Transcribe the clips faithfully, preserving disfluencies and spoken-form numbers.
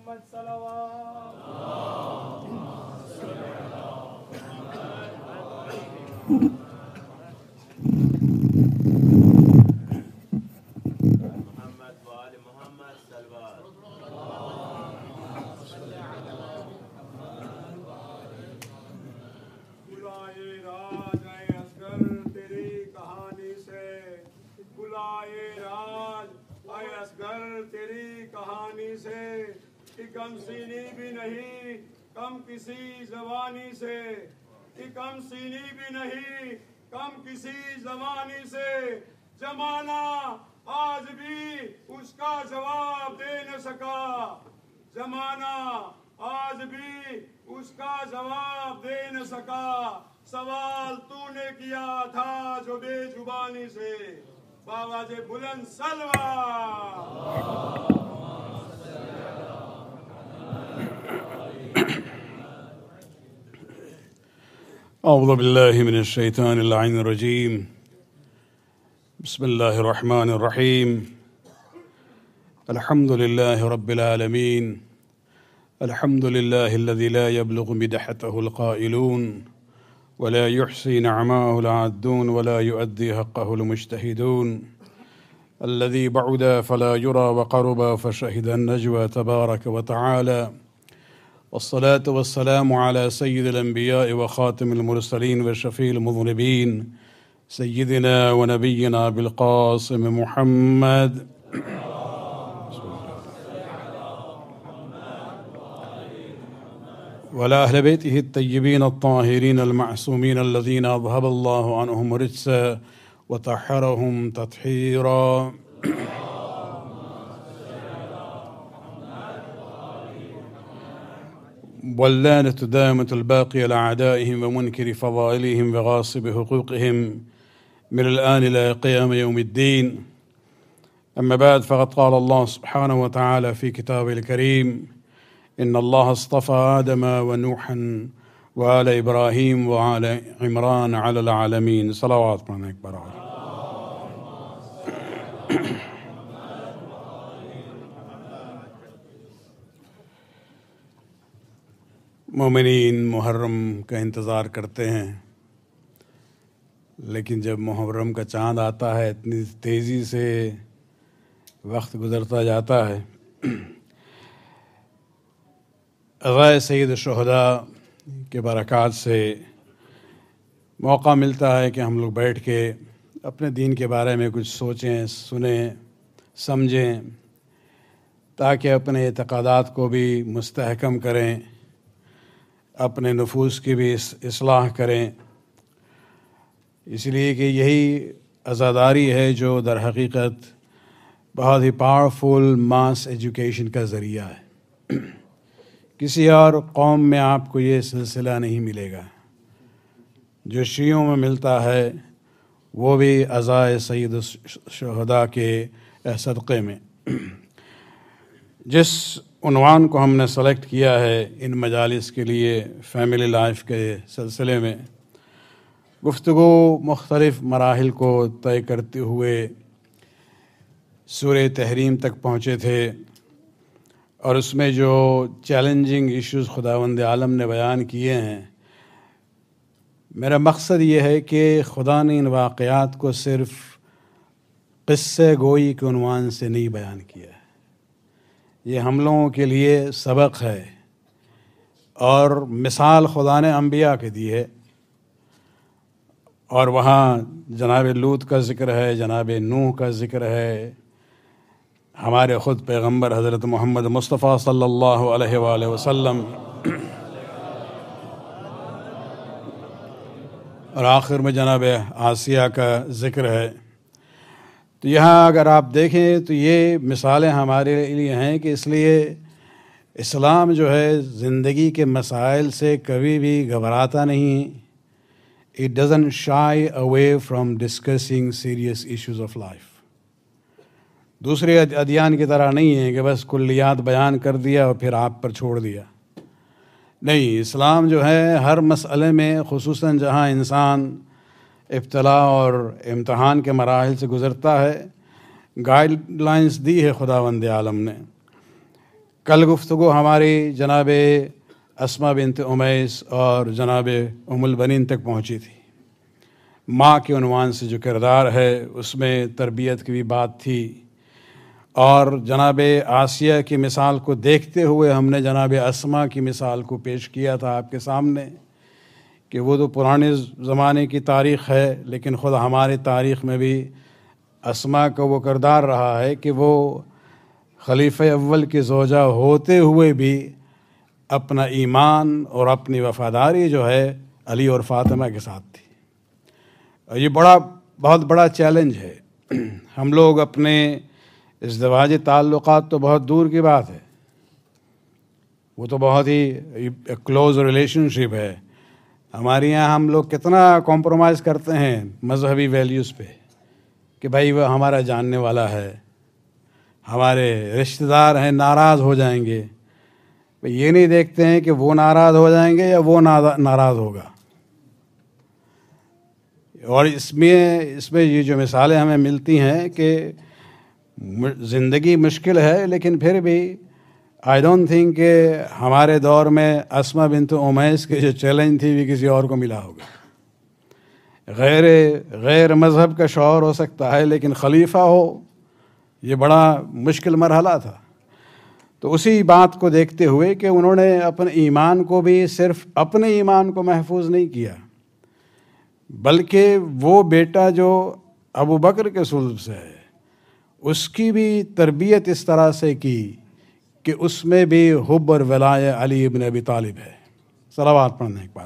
محمد صلوات. محمد وآل محمد صلوات. بلائے راج اے اصغر تیری کہانی سے، بلائے راج اے اصغر تیری کہانی سے، کہ کم سینی بھی نہیں کم کسی زبانی سے، کہ کم سینی بھی نہیں کم کسی زبانی سے، زمانہ آج بھی اس کا جواب دے نہ سکا، زمانہ آج بھی اس کا جواب دے نہ سکا، سوال تو نے کیا تھا جو بے زبانی سے، بابا جے بلند سلوات. اعوذ باللہ من الشیطان اللعین الرجیم. بسم اللہ الرحمن الرحیم. الحمد للہ رب العالمین. الحمد للہ الذی لا يبلغ مدحته القائلون ولا يحصي نعماه العادون ولا يؤدي حقه المجتهدون، الذي بعد فلا يرى وقرب فشهد النجوى تبارك وتعالى، والصلاة والسلام على سيد الأنبياء وخاتم المرسلين وشفيع المذنبين سيدنا ونبينا بالقاسم محمد وعلى أهل بيته الطيبين الطاهرين المعصومين الذين أذهب الله عنهم الرجس وطهرهم تطهيرا. واللعنة الدائمة الباقية لأعدائهم ومنكر فضائلهم وغاصب حقوقهم من الآن إلى قيام يوم الدين. أما بعد، فقد قال الله سبحانه وتعالى في كتابه الكريم: إن الله اصطفى آدم ونوحا وآل إبراهيم وآل عمران على العالمين. صلوات من أكبر. مومنین محرم کا انتظار کرتے ہیں، لیکن جب محرم کا چاند آتا ہے اتنی تیزی سے وقت گزرتا جاتا ہے. غائے سید الشہداء کے برکات سے موقع ملتا ہے کہ ہم لوگ بیٹھ کے اپنے دین کے بارے میں کچھ سوچیں، سنیں، سمجھیں، تاکہ اپنے اعتقادات کو بھی مستحکم کریں، اپنے نفوس کی بھی اصلاح کریں. اس لیے کہ یہی عزاداری ہے جو در حقیقت بہت ہی پاورفل ماس ایجوکیشن کا ذریعہ ہے. کسی اور قوم میں آپ کو یہ سلسلہ نہیں ملے گا جو شیعوں میں ملتا ہے، وہ بھی عزائے سید الشہداء کے صدقے میں. جس عنوان کو ہم نے سلیکٹ کیا ہے ان مجالس کے لیے فیملی لائف کے سلسلے میں، گفتگو مختلف مراحل کو طے کرتے ہوئے سورہ تحریم تک پہنچے تھے، اور اس میں جو چیلنجنگ ایشوز خداوند عالم نے بیان کیے ہیں، میرا مقصد یہ ہے کہ خدا نے ان واقعات کو صرف قصے گوئی کے عنوان سے نہیں بیان کیا ہے. یہ ہم لوگوں کے لیے سبق ہے، اور مثال خدا نے انبیاء کے دی ہے. اور وہاں جناب لوط کا ذکر ہے، جناب نوح کا ذکر ہے، ہمارے خود پیغمبر حضرت محمد مصطفیٰ صلی اللہ علیہ وآلہ وسلم، اور آخر میں جناب آسیہ کا ذکر ہے. تو یہاں اگر آپ دیکھیں تو یہ مثالیں ہمارے لیے ہیں کہ اس لیے اسلام جو ہے زندگی کے مسائل سے کبھی بھی گھبراتا نہیں. It doesn't shy away from discussing serious issues of life. دوسرے ادیان کی طرح نہیں ہے کہ بس کلیات بیان کر دیا اور پھر آپ پر چھوڑ دیا. نہیں، اسلام جو ہے ہر مسئلے میں، خصوصاً جہاں انسان ابتلا اور امتحان کے مراحل سے گزرتا ہے، گائیڈ لائنز دی ہے خداوند عالم نے کل گفتگو ہماری جناب اسما بنت امیس اور جناب ام البنین تک پہنچی تھی۔ ماں کے عنوان سے جو کردار ہے اس میں تربیت کی بھی بات تھی، اور جناب آسیہ کی مثال کو دیکھتے ہوئے ہم نے جناب اسما کی مثال کو پیش کیا تھا آپ کے سامنے کہ وہ تو پرانے زمانے کی تاریخ ہے، لیکن خود ہماری تاریخ میں بھی اسما کا وہ کردار رہا ہے کہ وہ خلیفہ اول کی زوجہ ہوتے ہوئے بھی اپنا ایمان اور اپنی وفاداری جو ہے علی اور فاطمہ کے ساتھ تھی۔ اور یہ بڑا بہت بڑا چیلنج ہے۔ ہم لوگ اپنے ازدواجی تعلقات تو بہت دور کی بات ہے، وہ تو بہت ہی کلوز ریلیشن شپ ہے۔ ہمارے یہاں ہم لوگ کتنا کمپرومائز کرتے ہیں مذہبی ویلیوز پہ کہ بھائی وہ ہمارا جاننے والا ہے، ہمارے رشتہ دار ہیں، ناراض ہو جائیں گے۔ یہ نہیں دیکھتے ہیں کہ وہ ناراض ہو جائیں گے یا وہ ناراض ہوگا۔ اور اس میں اس میں یہ جو مثالیں ہمیں ملتی ہیں کہ زندگی مشکل ہے، لیکن پھر بھی آئی ڈونٹ تھنک کہ ہمارے دور میں اسما بنت امیس کے جو چیلنج تھی وہ کسی اور کو ملا ہوگا۔ غیر غیر مذہب کا شعور ہو سکتا ہے، لیکن خلیفہ ہو یہ بڑا مشکل مرحلہ تھا۔ تو اسی بات کو دیکھتے ہوئے کہ انہوں نے اپنے ایمان کو بھی صرف اپنے ایمان کو محفوظ نہیں کیا، بلکہ وہ بیٹا جو ابو بکر کے صلب سے ہے اس کی بھی تربیت اس طرح سے کی کہ اس میں بھی حب اور ولایہ علی ابن ابی طالب ہے۔ صلوات پڑھنے ایک بار۔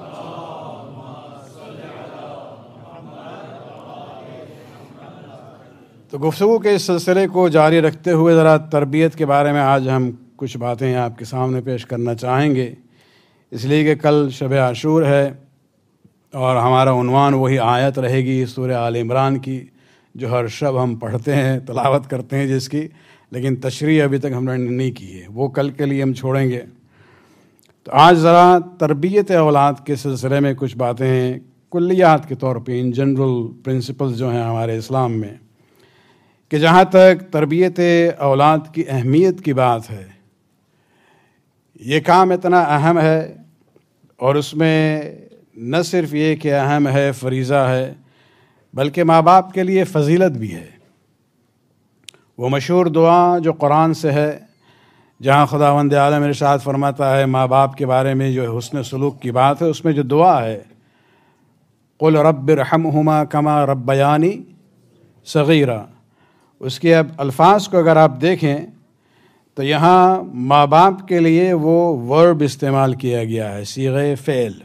تو گفتگو کے اس سلسلے کو جاری رکھتے ہوئے ذرا تربیت کے بارے میں آج ہم کچھ باتیں آپ کے سامنے پیش کرنا چاہیں گے، اس لیے کہ کل شب عاشور ہے اور ہمارا عنوان وہی آیت رہے گی سورہ آل عمران کی جو ہر شب ہم پڑھتے ہیں، تلاوت کرتے ہیں جس کی، لیکن تشریح ابھی تک ہم نے نہیں کی ہے، وہ کل کے لیے ہم چھوڑیں گے۔ تو آج ذرا تربیت اولاد کے سلسلے میں کچھ باتیں ہیں کلیات کے طور پہ، ان جنرل پرنسپلز جو ہیں ہمارے اسلام میں، کہ جہاں تک تربیت اولاد کی اہمیت کی بات ہے، یہ کام اتنا اہم ہے، اور اس میں نہ صرف یہ کہ اہم ہے، فریضہ ہے، بلکہ ماں باپ کے لیے فضیلت بھی ہے۔ وہ مشہور دعا جو قرآن سے ہے، جہاں خداوند عالم ارشاد فرماتا ہے ماں باپ کے بارے میں جو حسن سلوک کی بات ہے، اس میں جو دعا ہے قل رب ارحمہما کما ربیانی صغیرا، اس کے اب الفاظ کو اگر آپ دیکھیں تو یہاں ماں باپ کے لیے وہ ورب استعمال کیا گیا ہے، صیغہ فعل،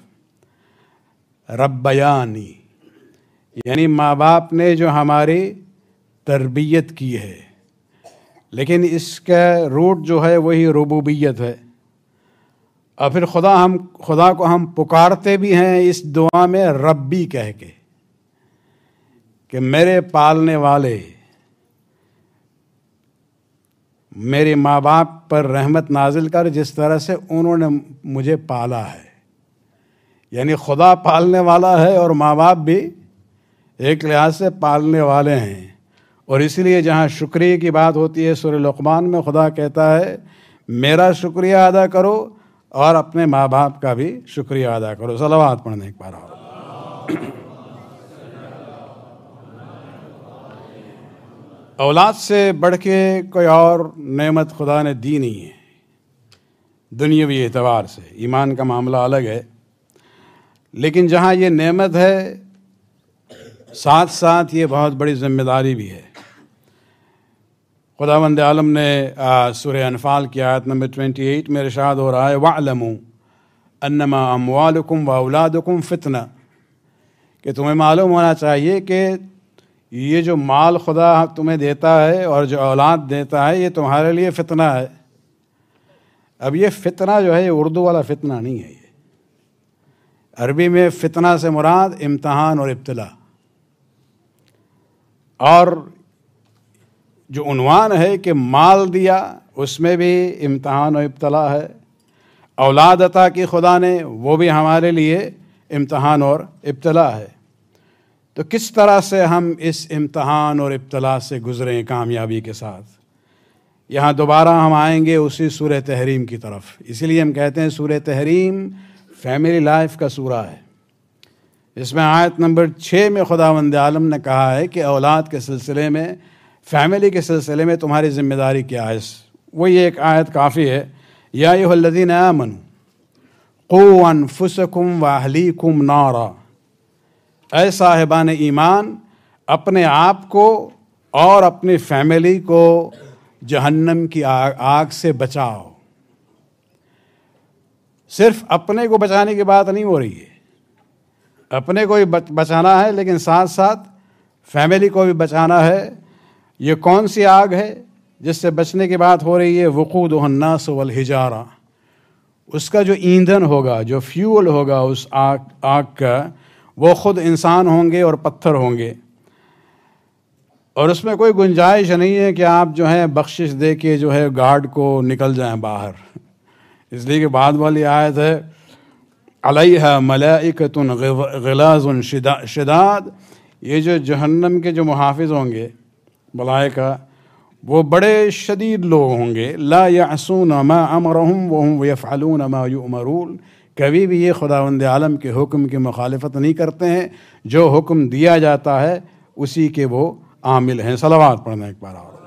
ربیانی، یعنی ماں باپ نے جو ہماری تربیت کی ہے، لیکن اس کا روٹ جو ہے وہی ربوبیت ہے۔ اور پھر خدا ہم خدا کو ہم پکارتے بھی ہیں اس دعا میں ربی کہہ کے کہ میرے پالنے والے، میرے ماں باپ پر رحمت نازل کر جس طرح سے انہوں نے مجھے پالا ہے۔ یعنی خدا پالنے والا ہے اور ماں باپ بھی ایک لحاظ سے پالنے والے ہیں، اور اس لیے جہاں شکریہ کی بات ہوتی ہے سورہ لقمان میں خدا کہتا ہے میرا شکریہ ادا کرو اور اپنے ماں باپ کا بھی شکریہ ادا کرو۔ صلوات پڑھنے ایک بار اور۔ اولاد سے بڑھ کے کوئی اور نعمت خدا نے دی نہیں ہے دنیاوی اعتبار سے، ایمان کا معاملہ الگ ہے، لیکن جہاں یہ نعمت ہے ساتھ ساتھ یہ بہت بڑی ذمہ داری بھی ہے۔ خداوند عالم نے سورہ انفال کی آیت نمبر اٹھائیس میں ارشاد ہو رہا ہے وَاعْلَمُوا أَنَّمَا أَمْوَالُكُمْ وَأَوْلَادُكُمْ فِتْنَةٌ، کہ تمہیں معلوم ہونا چاہیے کہ یہ جو مال خدا تمہیں دیتا ہے اور جو اولاد دیتا ہے یہ تمہارے لیے فتنہ ہے۔ اب یہ فتنہ جو ہے یہ اردو والا فتنہ نہیں ہے، یہ عربی میں فتنہ سے مراد امتحان اور ابتلا، اور جو عنوان ہے کہ مال دیا اس میں بھی امتحان و ابتلا ہے، اولاد عطا کی خدا نے وہ بھی ہمارے لیے امتحان اور ابتلا ہے۔ تو کس طرح سے ہم اس امتحان اور ابتلا سے گزریں کامیابی کے ساتھ، یہاں دوبارہ ہم آئیں گے اسی سورہ تحریم کی طرف. اسی لیے ہم کہتے ہیں سورہ تحریم فیملی لائف کا سورہ ہے. اس میں آیت نمبر چھ میں خداوند عالم نے کہا ہے کہ اولاد کے سلسلے میں، فیملی کے سلسلے میں تمہاری ذمہ داری کیا ہے. وہی ایک آیت کافی ہے. یا ایھا الذین آمنوا قوا انفسکم واہلیکم نارا، اے صاحبان ایمان اپنے آپ کو اور اپنی فیملی کو جہنم کی آگ آگ سے بچاؤ. صرف اپنے کو بچانے کی بات نہیں ہو رہی ہے، اپنے کو بھی بچانا ہے لیکن ساتھ ساتھ فیملی کو بھی بچانا ہے. یہ کون سی آگ ہے جس سے بچنے کی بات ہو رہی ہے؟ وقودها الناس والحجارہ. اس کا جو ایندھن ہوگا، جو فیول ہوگا اس آگ آگ کا، وہ خود انسان ہوں گے اور پتھر ہوں گے. اور اس میں کوئی گنجائش نہیں ہے کہ آپ جو ہے بخشش دے کے جو ہے گارڈ کو نکل جائیں باہر. اس لیے کہ بعد والی آیت ہے علیہا ملائکۃ غلاظ شداد. یہ جو جہنم کے جو محافظ ہوں گے ملائکہ، وہ بڑے شدید لوگ ہوں گے. لا یعصون ما امرہم وہم یفعلون ما یؤمرون. کبھی بھی یہ خداوند عالم کے حکم کی مخالفت نہیں کرتے ہیں، جو حکم دیا جاتا ہے اسی کے وہ عامل ہیں. صلوات پڑھنا ایک بار اور.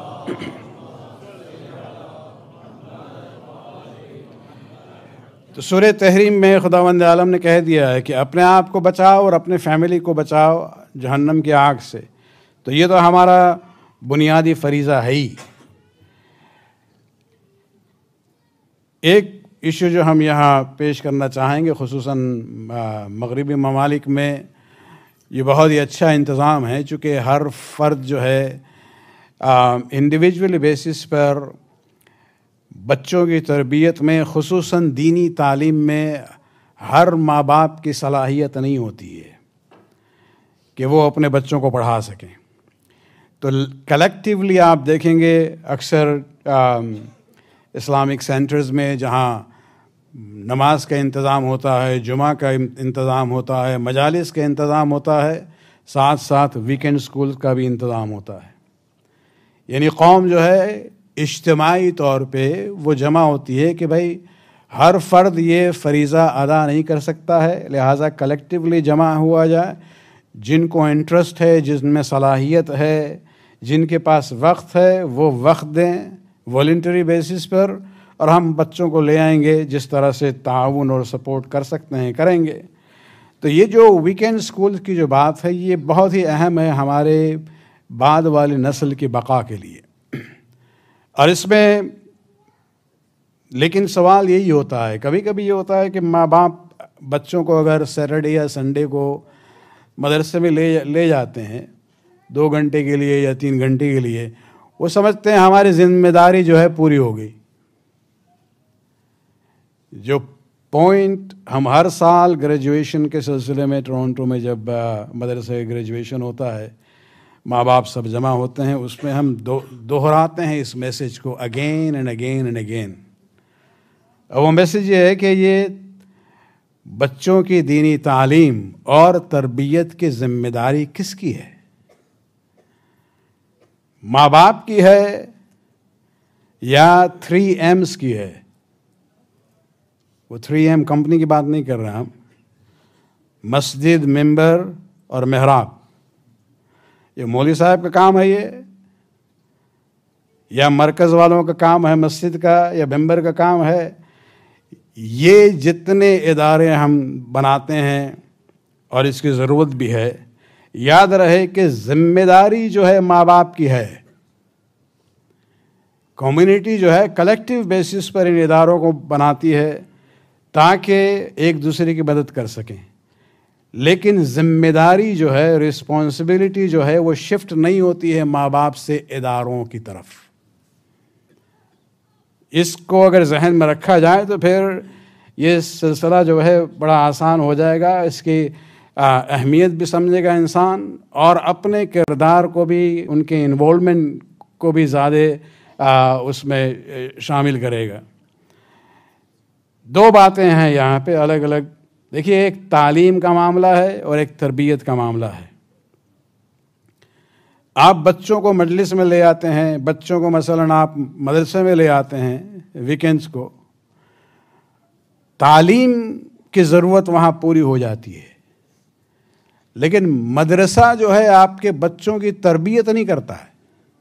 تو سورہ تحریم میں خداوند عالم نے کہہ دیا ہے کہ اپنے آپ کو بچاؤ اور اپنے فیملی کو بچاؤ جہنم کی آگ سے. تو یہ تو ہمارا بنیادی فریضہ ہے ہی. ایک ایشو جو ہم یہاں پیش کرنا چاہیں گے، خصوصاً مغربی ممالک میں یہ بہت ہی اچھا انتظام ہے، چونکہ ہر فرد جو ہے انڈیویجول بیسس پر بچوں کی تربیت میں، خصوصاً دینی تعلیم میں، ہر ماں باپ کی صلاحیت نہیں ہوتی ہے کہ وہ اپنے بچوں کو پڑھا سکیں. تو کلیکٹیولی آپ دیکھیں گے اکثر اسلامک سینٹرز میں جہاں نماز کا انتظام ہوتا ہے، جمعہ کا انتظام ہوتا ہے، مجالس کا انتظام ہوتا ہے، ساتھ ساتھ ویکینڈ اسکول کا بھی انتظام ہوتا ہے. یعنی قوم جو ہے اجتماعی طور پہ وہ جمع ہوتی ہے کہ بھائی ہر فرد یہ فریضہ ادا نہیں کر سکتا ہے، لہٰذا کلیکٹیولی جمع ہوا جائے. جن کو انٹرسٹ ہے، جن میں صلاحیت ہے، جن کے پاس وقت ہے، وہ وقت دیں والنٹری بیسس پر، اور ہم بچوں کو لے آئیں گے. جس طرح سے تعاون اور سپورٹ کر سکتے ہیں کریں گے. تو یہ جو ویکینڈ اسکول کی جو بات ہے یہ بہت ہی اہم ہے ہمارے بعد والی نسل کی بقا کے لیے. اور اس میں لیکن سوال یہی ہوتا ہے، کبھی کبھی یہ ہوتا ہے کہ ماں باپ بچوں کو اگر سیٹرڈے یا سنڈے کو مدرسے میں لے لے جاتے ہیں دو گھنٹے کے لیے یا تین گھنٹے کے لیے، وہ سمجھتے ہیں ہماری ذمہ داری جو ہے پوری ہو گئی. جو پوائنٹ ہم ہر سال گریجویشن کے سلسلے میں ٹورنٹو میں جب مدرسے گریجویشن ہوتا ہے، ماں باپ سب جمع ہوتے ہیں، اس میں ہم دو دوہراتے ہیں اس میسج کو again and again and again. اور وہ میسج یہ ہے کہ یہ بچوں کی دینی تعلیم اور تربیت کی ذمہ داری کس کی ہے؟ ماں باپ کی ہے یا تھری ایمز کی ہے؟ وہ تھری ایم کمپنی کی بات نہیں کر رہے ہم. مسجد، ممبر اور محراب، یہ مولوی صاحب کا کام ہے یہ، یا مرکز والوں کا کام ہے مسجد کا، یا ممبر کا کام ہے؟ یہ جتنے ادارے ہم بناتے ہیں اور اس کی ضرورت بھی ہے، یاد رہے کہ ذمہ داری جو ہے ماں باپ کی ہے. کمیونٹی جو ہے کلیکٹیو بیسس پر ان اداروں کو بناتی ہے تاکہ ایک دوسرے کی مدد کر سکیں. لیکن ذمہ داری جو ہے، رسپانسبلٹی جو ہے، وہ شفٹ نہیں ہوتی ہے ماں باپ سے اداروں کی طرف. اس کو اگر ذہن میں رکھا جائے تو پھر یہ سلسلہ جو ہے بڑا آسان ہو جائے گا. اس کی اہمیت بھی سمجھے گا انسان، اور اپنے کردار کو بھی، ان کے انوالومنٹ کو بھی زیادہ اس میں شامل کرے گا. دو باتیں ہیں یہاں پہ الگ الگ. دیکھیے، ایک تعلیم کا معاملہ ہے اور ایک تربیت کا معاملہ ہے. آپ بچوں کو مجلس میں لے آتے ہیں، بچوں کو مثلاً آپ مدرسے میں لے آتے ہیں ویکینڈز کو، تعلیم کی ضرورت وہاں پوری ہو جاتی ہے، لیکن مدرسہ جو ہے آپ کے بچوں کی تربیت نہیں کرتا ہے.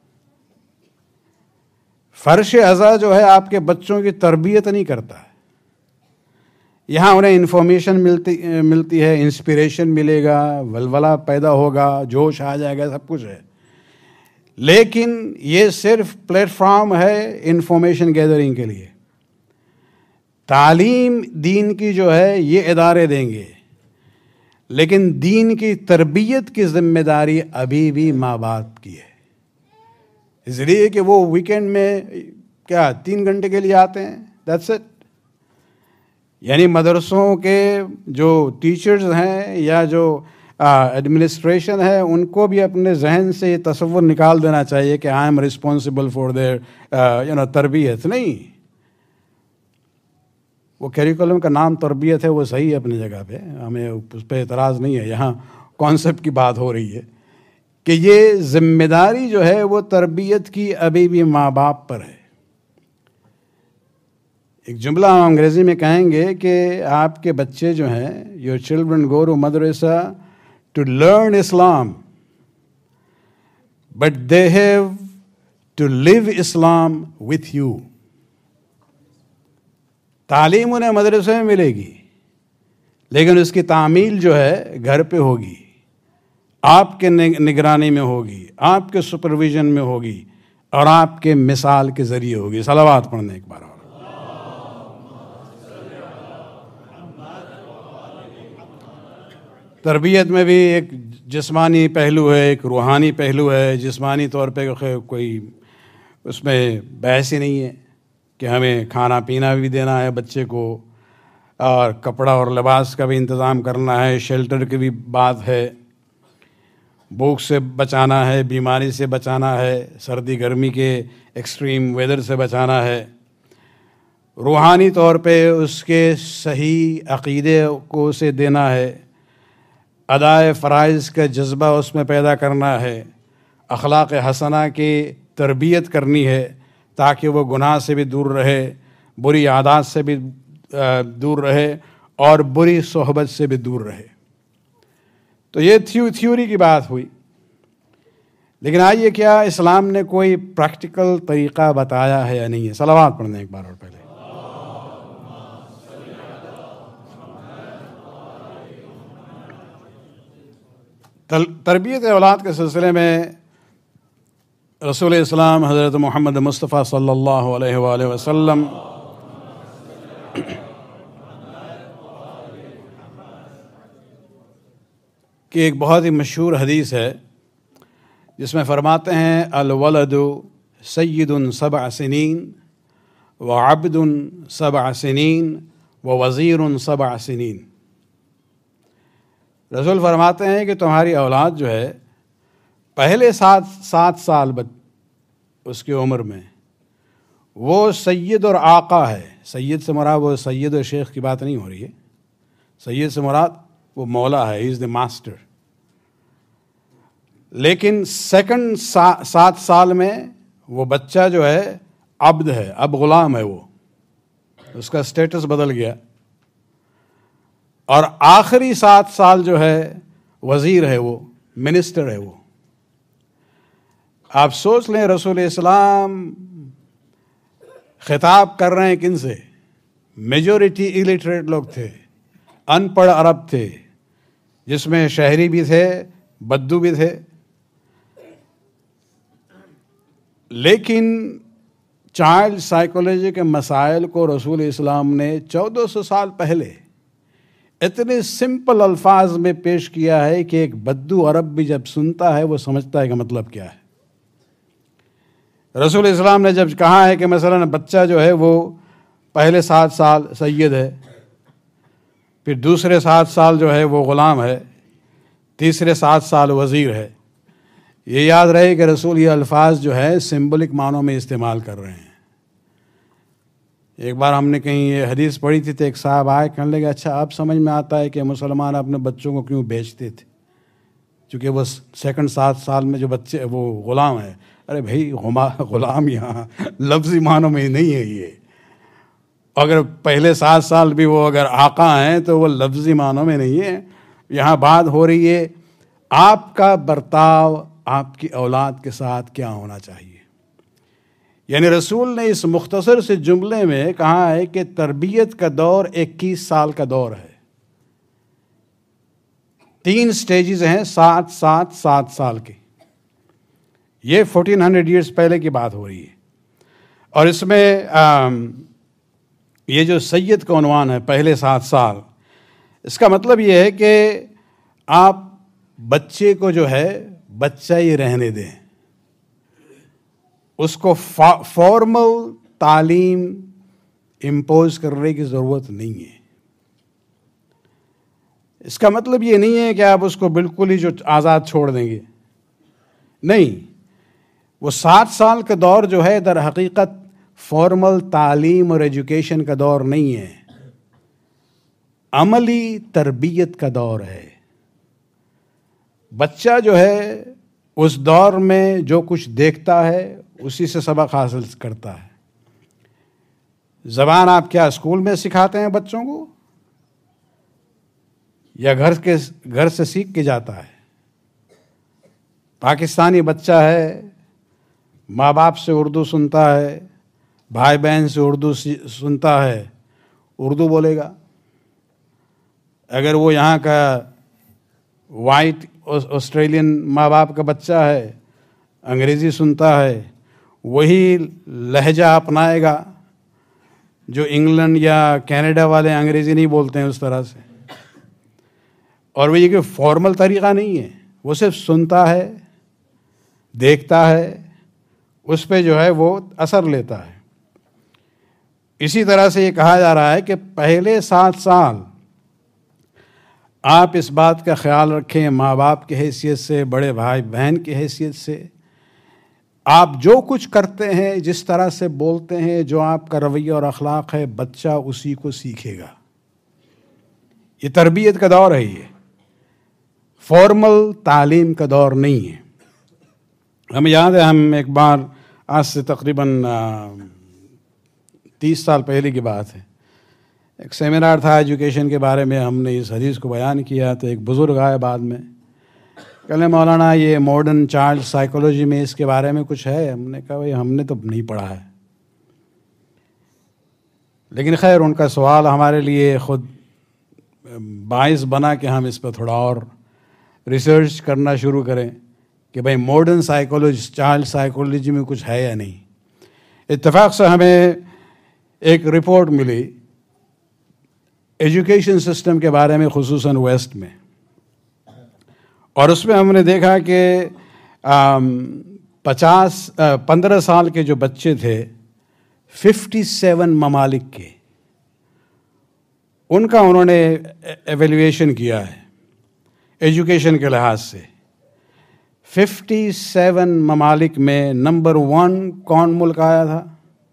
فرش ازا جو ہے آپ کے بچوں کی تربیت نہیں کرتا ہے. یہاں انہیں انفارمیشن ملتی ملتی ہے، انسپریشن ملے گا، ولولہ پیدا ہوگا، جوش آ جائے گا، سب کچھ ہے، لیکن یہ صرف پلیٹ فارم ہے انفارمیشن گیدرنگ کے لیے. تعلیم دین کی جو ہے یہ ادارے دیں گے، لیکن دین کی تربیت کی ذمہ داری ابھی بھی ماں باپ کی ہے. اس لیے کہ وہ ویکینڈ میں کیا تین گھنٹے کے لیے آتے ہیں، دیٹس اٹ. یعنی مدرسوں کے جو ٹیچرز ہیں یا جو ایڈمنسٹریشن ہے ان کو بھی اپنے ذہن سے یہ تصور نکال دینا چاہیے کہ I am responsible for their you know تربیت. نہیں، وہ کیریکولم کا نام تربیت ہے، وہ صحیح ہے اپنی جگہ پہ، ہمیں اس پہ اعتراض نہیں ہے. یہاں کانسیپٹ کی بات ہو رہی ہے کہ یہ ذمہ داری جو ہے وہ تربیت کی ابھی بھی ماں باپ پر ہے. ایک جملہ ہم انگریزی میں کہیں گے کہ آپ کے بچے جو ہیں، your children go to madrasa to learn Islam but they have to live Islam with you. تعلیم انہیں مدرسے میں ملے گی، لیکن اس کی تعمیل جو ہے گھر پہ ہوگی، آپ کے نگرانی میں ہوگی، آپ کے سپرویژن میں ہوگی، اور آپ کے مثال کے ذریعے ہوگی. صلوات پڑھنے ایک بار اور. تربیت میں بھی ایک جسمانی پہلو ہے، ایک روحانی پہلو ہے. جسمانی طور پہ کوئی اس میں بحث ہی نہیں ہے کہ ہمیں کھانا پینا بھی دینا ہے بچے کو، اور کپڑا اور لباس کا بھی انتظام کرنا ہے، شیلٹر کی بھی بات ہے، بھوک سے بچانا ہے، بیماری سے بچانا ہے، سردی گرمی کے ایکسٹریم ویدر سے بچانا ہے. روحانی طور پہ اس کے صحیح عقیدے کو اسے دینا ہے، ادائے فرائض کا جذبہ اس میں پیدا کرنا ہے، اخلاق حسنہ کی تربیت کرنی ہے تاکہ وہ گناہ سے بھی دور رہے، بری عادات سے بھی دور رہے، اور بری صحبت سے بھی دور رہے. تو یہ تھیو تھیوری کی بات ہوئی، لیکن آئیے کیا اسلام نے کوئی پریکٹیکل طریقہ بتایا ہے یا نہیں ہے؟ صلوات پڑھنے ایک بار اور پہلے. تربیت اولاد کے سلسلے میں رسول اسلام حضرت محمد مصطفیٰ صلی اللہ علیہ وآلہ وسلم کی ایک بہت ہی مشہور حدیث ہے جس میں فرماتے ہیں الولد سید سبع سنین وعبد سبع سنین ووزیر سبع سنین. رسول فرماتے ہیں کہ تمہاری اولاد جو ہے پہلے سات سات سال اس کی عمر میں وہ سید اور آقا ہے. سید سے مراد وہ سید اور شیخ کی بات نہیں ہو رہی ہے، سید سے مراد وہ مولا ہے، ہی از دا ماسٹر. لیکن سیکنڈ سات سال میں وہ بچہ جو ہے عبد ہے، اب غلام ہے، وہ اس کا سٹیٹس بدل گیا. اور آخری سات سال جو ہے وزیر ہے، وہ منسٹر ہے. وہ آپ سوچ لیں رسول اسلام خطاب کر رہے ہیں کن سے؟ میجورٹی ایلیٹریٹ لوگ تھے، ان پڑھ عرب تھے، جس میں شہری بھی تھے، بدو بھی تھے. لیکن چائلڈ سائیکولوجی کے مسائل کو رسول اسلام نے چودہ سو سال پہلے اتنے سمپل الفاظ میں پیش کیا ہے کہ ایک بدو عرب بھی جب سنتا ہے وہ سمجھتا ہے کہ مطلب کیا ہے. رسول اسلام نے جب کہا ہے کہ مثلا بچہ جو ہے وہ پہلے سات سال سید ہے، پھر دوسرے سات سال جو ہے وہ غلام ہے، تیسرے سات سال وزیر ہے، یہ یاد رہے کہ رسول یہ الفاظ جو ہے سمبولک معنوں میں استعمال کر رہے ہیں. ایک بار ہم نے کہیں یہ حدیث پڑھی تھی تو ایک صاحب آئے، کہنے لگے اچھا اب سمجھ میں آتا ہے کہ مسلمان اپنے بچوں کو کیوں بیچتے تھے. چونکہ وہ سیکنڈ سات سال میں جو بچے وہ غلام ہے، ارے بھائی غلام یہاں لفظی معنوں میں نہیں ہے یہ، اگر پہلے سات سال بھی وہ اگر آقا ہیں تو وہ لفظی معنوں میں نہیں ہے. یہاں بات ہو رہی ہے آپ کا برتاؤ آپ کی اولاد کے ساتھ کیا ہونا چاہیے. یعنی رسول نے اس مختصر سے جملے میں کہا ہے کہ تربیت کا دور اکیس سال کا دور ہے. تین سٹیجز ہیں سات سات سات سال کے. یہ فورٹین ہنڈریڈ ایئرس پہلے کی بات ہو رہی ہے. اور اس میں یہ جو سید کا عنوان ہے پہلے سات سال، اس کا مطلب یہ ہے کہ آپ بچے کو جو ہے بچہ ہی رہنے دیں، اس کو فارمل تعلیم امپوز کرنے کی ضرورت نہیں ہے. اس کا مطلب یہ نہیں ہے کہ آپ اس کو بالکل ہی جو آزاد چھوڑ دیں گے، نہیں. وہ سات سال کا دور جو ہے در حقیقت فارمل تعلیم اور ایجوکیشن کا دور نہیں ہے، عملی تربیت کا دور ہے. بچہ جو ہے اس دور میں جو کچھ دیکھتا ہے اسی سے سبق حاصل کرتا ہے. زبان آپ کیا اسکول میں سکھاتے ہیں بچوں کو یا گھر کے گھر سے سیکھ کے جاتا ہے؟ پاکستانی بچہ ہے، ماں باپ سے اردو سنتا ہے، بھائی بہن سے اردو سنتا ہے، اردو بولے گا. اگر وہ یہاں کا وائٹ آسٹریلین ماں باپ کا بچہ ہے، انگریزی سنتا ہے، وہی لہجہ اپنائے گا جو انگلینڈ یا کینیڈا والے انگریزی نہیں بولتے ہیں اس طرح سے. اور وہ یہ کہ فارمل طریقہ نہیں ہے، وہ صرف سنتا ہے، دیکھتا ہے، اس پہ جو ہے وہ اثر لیتا ہے. اسی طرح سے یہ کہا جا رہا ہے کہ پہلے سات سال آپ اس بات کا خیال رکھیں ماں باپ کی حیثیت سے، بڑے بھائی بہن کی حیثیت سے، آپ جو کچھ کرتے ہیں، جس طرح سے بولتے ہیں، جو آپ کا رویہ اور اخلاق ہے، بچہ اسی کو سیکھے گا. یہ تربیت کا دور ہے، یہ فارمل تعلیم کا دور نہیں ہے. ہمیں یاد ہے ہم ایک بار آج سے تقریباً تیس سال پہلے کی بات ہے، ایک سیمینار تھا ایجوکیشن کے بارے میں، ہم نے اس حدیث کو بیان کیا تو ایک بزرگ آئے بعد میں، کہنے مولانا یہ ماڈرن چائلڈ سائیکولوجی میں اس کے بارے میں کچھ ہے؟ ہم نے کہا بھائی ہم نے تو نہیں پڑھا ہے. لیکن خیر ان کا سوال ہمارے لیے خود باعث بنا کہ ہم اس پہ تھوڑا اور ریسرچ کرنا شروع کریں کہ بھائی ماڈرن سائیکولوجی چائلڈ سائیکولوجی میں کچھ ہے یا نہیں. اتفاق سے ہمیں ایک رپورٹ ملی ایجوکیشن سسٹم کے بارے میں، خصوصاً ویسٹ میں، اور اس میں ہم نے دیکھا کہ پچاس پندرہ سال کے جو بچے تھے ففٹی سیون ممالک کے، ان کا انہوں نے ایویلیویشن کیا ہے ایجوکیشن کے لحاظ سے. ففٹی سیون ممالک میں نمبر ون کون ملک آیا تھا؟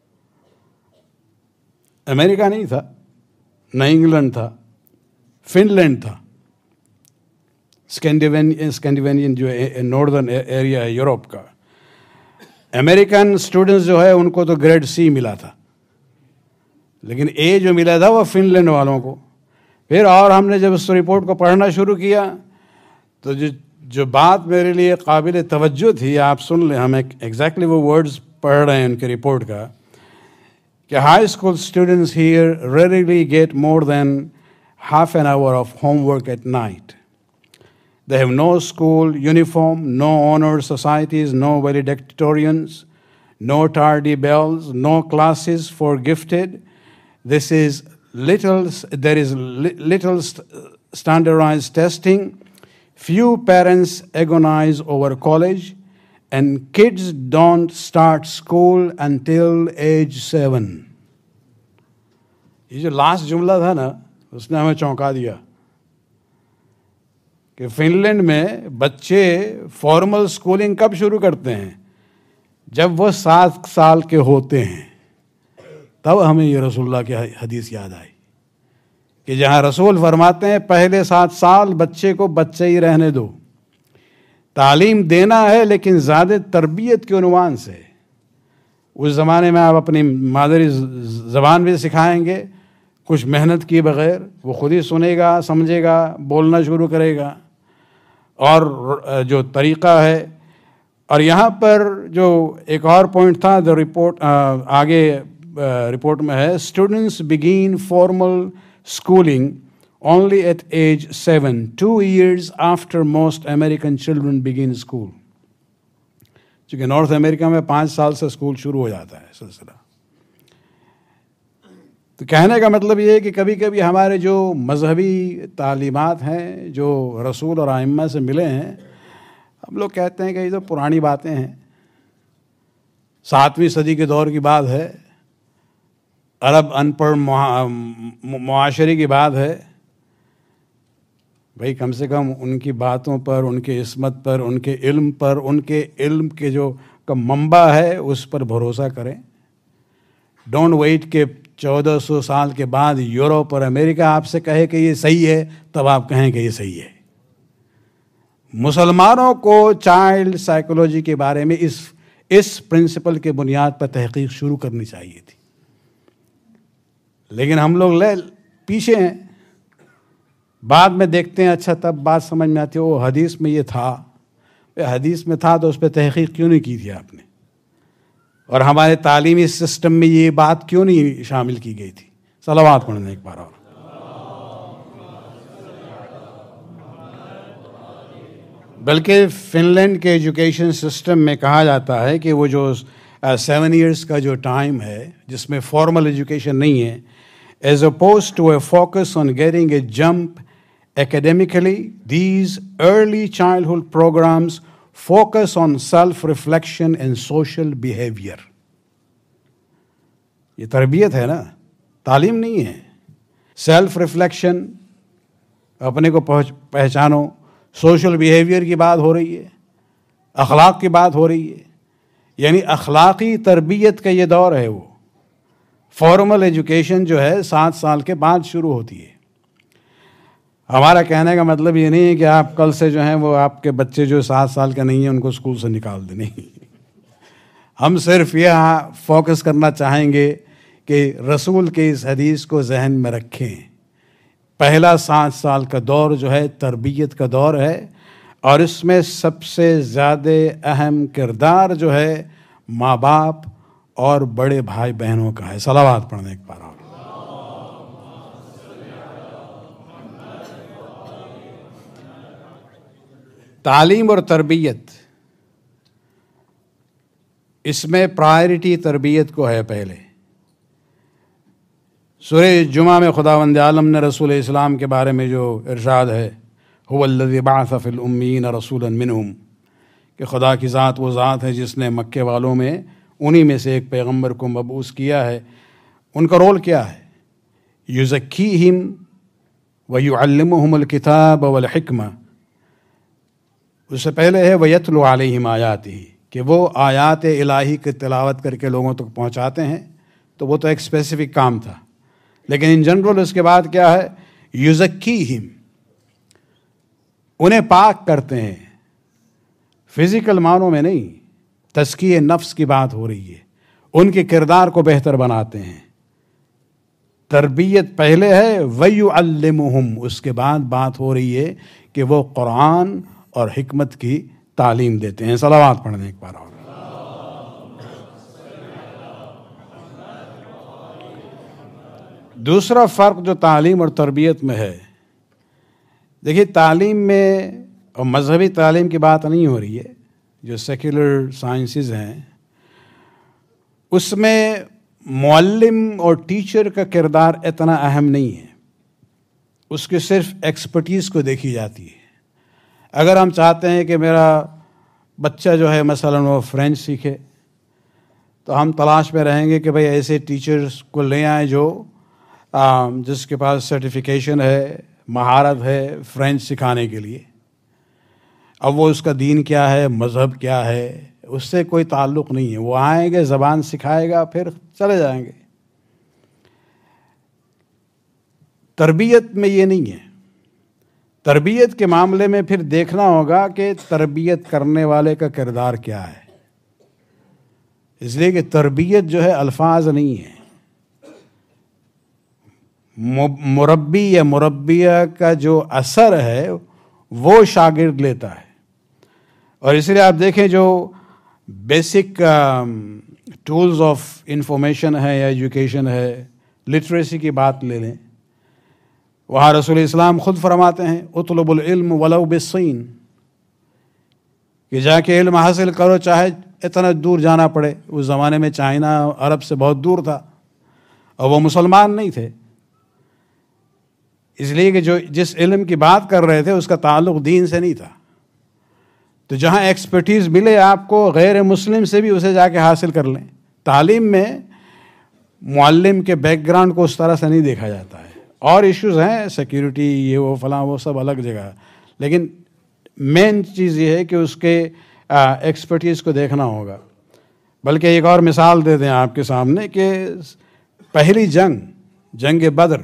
امریکہ نہیں تھا، نہ انگلینڈ تھا، فن لینڈ تھا. اسکینڈیوینین جو ناردرن ایریا ہے یورپ کا. امریکن اسٹوڈنٹس جو ہے ان کو تو گریڈ سی ملا تھا، لیکن اے جو ملا تھا وہ فن لینڈ والوں کو. پھر اور ہم نے جب اس رپورٹ کو پڑھنا شروع کیا تو جو جو بات میرے لیے قابل توجہ تھی، آپ سن لیں، ہم ایگزیکٹلی وہ ورڈز پڑھ رہے ہیں ان کے رپورٹ کا، کہ high school students here rarely get more than half an hour of homework at night. They have no school uniform, no honor societies, no valedictorians, no tardy bells, no classes for gifted. This is little, there is li- little st- standardized testing. Few parents agonize over college, and kids don't start school until age seven. یہ جو last جملہ تھا نا، اس نے ہمیں چونکا دیا کہ fun land میں بچے فارمل سکولنگ کب شروع کرتے ہیں؟ جب وہ سات سال کے ہوتے ہیں. تب ہمیں یہ رسول اللہ کی حدیث یاد آئی کہ جہاں رسول فرماتے ہیں پہلے سات سال بچے کو بچے ہی رہنے دو. تعلیم دینا ہے لیکن زیادہ تربیت کے عنوان سے. اس زمانے میں آپ اپنی مادری زبان بھی سکھائیں گے کچھ محنت کیے بغیر، وہ خود ہی سنے گا، سمجھے گا، بولنا شروع کرے گا. اور جو طریقہ ہے، اور یہاں پر جو ایک اور پوائنٹ تھا جو رپورٹ آگے رپورٹ میں ہے، students begin formal schooling only at age seven, two years after most American children begin school. چونکہ نارتھ امریکہ میں پانچ سال سے اسکول شروع ہو جاتا ہے سلسلہ. تو کہنے کا مطلب یہ ہے کہ کبھی کبھی ہمارے جو مذہبی تعلیمات ہیں جو رسول اور ائمہ سے ملے ہیں، ہم لوگ کہتے ہیں کہ یہ تو پرانی باتیں ہیں، ساتویں صدی کے دور کی بات ہے، عرب ان پڑھ معاشرے کی بات ہے. بھائی کم سے کم ان کی باتوں پر، ان کے عصمت پر، ان کے علم پر، ان کے علم کے جو کا منبع ہے اس پر بھروسہ کریں. ڈونٹ ویٹ کہ چودہ سو سال کے بعد یورپ اور امریکہ آپ سے کہے کہ یہ صحیح ہے تب آپ کہیں کہ یہ صحیح ہے. مسلمانوں کو چائلڈ سائیکولوجی کے بارے میں اس اس پرنسپل کے بنیاد پر تحقیق شروع کرنی چاہیے تھی، لیکن ہم لوگ لے پیچھے ہیں. بعد میں دیکھتے ہیں، اچھا تب بات سمجھ میں آتی ہے وہ حدیث میں یہ تھا. حدیث میں تھا تو اس پہ تحقیق کیوں نہیں کی تھی آپ نے؟ اور ہمارے تعلیمی سسٹم میں یہ بات کیوں نہیں شامل کی گئی تھی؟ صلوات پڑھنے ایک بار اور. بلکہ فن لینڈ کے ایجوکیشن سسٹم میں کہا جاتا ہے کہ وہ جو سیون ایئرس کا جو ٹائم ہے جس میں فارمل ایجوکیشن نہیں ہے، as opposed to a focus on getting a jump academically, these early childhood programs focus on self-reflection and social behavior. یہ تربیت ہے نا، تعلیم نہیں ہے. سیلف ریفلیکشن، اپنے کو پہچانو، سوشل بیہیویئر کی بات ہو رہی ہے، اخلاق کی بات ہو رہی ہے. یعنی اخلاقی تربیت کا یہ دور ہے. وہ فارمل ایجوکیشن جو ہے سات سال کے بعد شروع ہوتی ہے. ہمارا کہنے کا مطلب یہ نہیں ہے کہ آپ کل سے جو ہیں وہ آپ کے بچے جو سات سال کا نہیں ہیں ان کو اسکول سے نکال دیں. نہیں، ہم صرف یہ فوکس کرنا چاہیں گے کہ رسول کے اس حدیث کو ذہن میں رکھیں. پہلا سات سال کا دور جو ہے تربیت کا دور ہے، اور اس میں سب سے زیادہ اہم کردار جو ہے ماں باپ اور بڑے بھائی بہنوں کا ہے. صلوات پڑھنے ایک بار اور. تعلیم اور تربیت، اس میں پرائرٹی تربیت کو ہے پہلے. سورہ جمعہ میں خداوند عالم نے رسول اسلام کے بارے میں جو ارشاد ہے، هو الذی بعث فی الامین رسولا منہم، کہ خدا کی ذات وہ ذات ہے جس نے مکے والوں میں انہی میں سے ایک پیغمبر کو مبعوث کیا ہے. ان کا رول کیا ہے؟ یزکیہم ویعلمہم الکتاب والحکمہ. اس سے پہلے ہے ویتلو علیہم آیاتہ، کہ وہ آیات الہی کی تلاوت کر کے لوگوں تک پہنچاتے ہیں. تو وہ تو ایک اسپیسیفک کام تھا، لیکن ان جنرل اس کے بعد کیا ہے؟ یزکیہم، انہیں پاک کرتے ہیں. فزیکل معنوں میں نہیں، تزکیہ نفس کی بات ہو رہی ہے. ان کے کردار کو بہتر بناتے ہیں. تربیت پہلے ہے، وَيُعَلِّمُهُمْ، اس کے بعد بات ہو رہی ہے کہ وہ قرآن اور حکمت کی تعلیم دیتے ہیں. صلوات پڑھنے ایک بار اور. دوسرا فرق جو تعلیم اور تربیت میں ہے، دیکھیے تعلیم میں، اور مذہبی تعلیم کی بات نہیں ہو رہی ہے، جو سیکولر سائنسز ہیں اس میں معلم اور ٹیچر کا کردار اتنا اہم نہیں ہے. اس کے صرف ایکسپرٹیز کو دیکھی جاتی ہے. اگر ہم چاہتے ہیں کہ میرا بچہ جو ہے مثلاً وہ فرینچ سیکھے، تو ہم تلاش میں رہیں گے کہ بھئی ایسے ٹیچرز کو لے آئیں جو جس کے پاس سرٹیفیکیشن ہے، مہارت ہے فرینچ سکھانے کے لیے. اب وہ اس کا دین کیا ہے، مذہب کیا ہے، اس سے کوئی تعلق نہیں ہے. وہ آئیں گے، زبان سکھائے گا، پھر چلے جائیں گے. تربیت میں یہ نہیں ہے. تربیت کے معاملے میں پھر دیکھنا ہوگا کہ تربیت کرنے والے کا کردار کیا ہے. اس لیے کہ تربیت جو ہے الفاظ نہیں ہے. مربی یا مربیہ کا جو اثر ہے وہ شاگرد لیتا ہے. اور اس لیے آپ دیکھیں جو بیسک ٹولز آف انفارمیشن ہے یا ایجوکیشن ہے، لٹریسی کی بات لے لیں، وہاں رسول اسلام خود فرماتے ہیں اطلب العلم ولو بالصین، کہ جا کے علم حاصل کرو چاہے اتنا دور جانا پڑے. اس زمانے میں چائنا عرب سے بہت دور تھا اور وہ مسلمان نہیں تھے، اس لیے کہ جو جس علم کی بات کر رہے تھے اس کا تعلق دین سے نہیں تھا. تو جہاں ایکسپرٹیز ملے آپ کو غیر مسلم سے بھی اسے جا کے حاصل کر لیں. تعلیم میں معلم کے بیک گراؤنڈ کو اس طرح سے نہیں دیکھا جاتا ہے. اور ایشوز ہیں سیکیورٹی یہ وہ فلاں وہ سب الگ جگہ، لیکن مین چیز یہ ہے کہ اس کے ایکسپرٹیز کو دیکھنا ہوگا. بلکہ ایک اور مثال دے دیں آپ کے سامنے کہ پہلی جنگ جنگ بدر،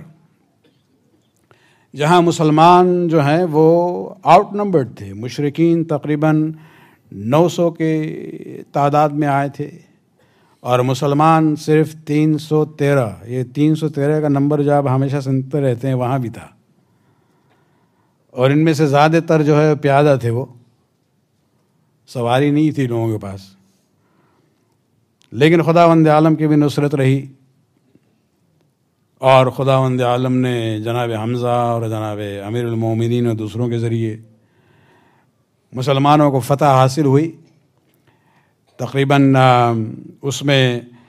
جہاں مسلمان جو ہیں وہ آؤٹ نمبرڈ تھے، مشرکین تقریباً نو سو کے تعداد میں آئے تھے اور مسلمان صرف تین سو تیرہ. یہ تین سو تیرہ کا نمبر جو آپ ہمیشہ سنتے رہتے ہیں وہاں بھی تھا، اور ان میں سے زیادہ تر جو ہے پیادہ تھے، وہ سواری نہیں تھی لوگوں کے پاس. لیکن خداوند عالم کی بھی نصرت رہی، اور خداوند عالم نے جناب حمزہ اور جناب امیر المومنین اور دوسروں کے ذریعے مسلمانوں کو فتح حاصل ہوئی. تقریباً اس میں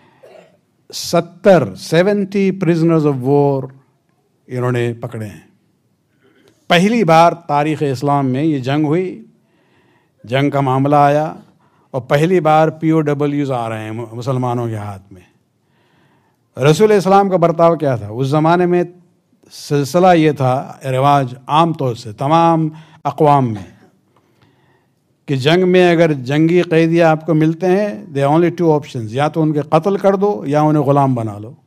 ستر سیونٹی پرزنرز آف وار انہوں نے پکڑے ہیں. پہلی بار تاریخ اسلام میں یہ جنگ ہوئی، جنگ کا معاملہ آیا، اور پہلی بار پی او ڈبلیوز آ رہے ہیں مسلمانوں کے ہاتھ میں. رسول اسلام کا برتاؤ کیا تھا؟ اس زمانے میں سلسلہ یہ تھا، رواج عام طور سے تمام اقوام میں، کہ جنگ میں اگر جنگی قیدی آپ کو ملتے ہیں دے اونلی ٹو آپشنز، یا تو ان کے قتل کر دو یا انہیں غلام بنا لو.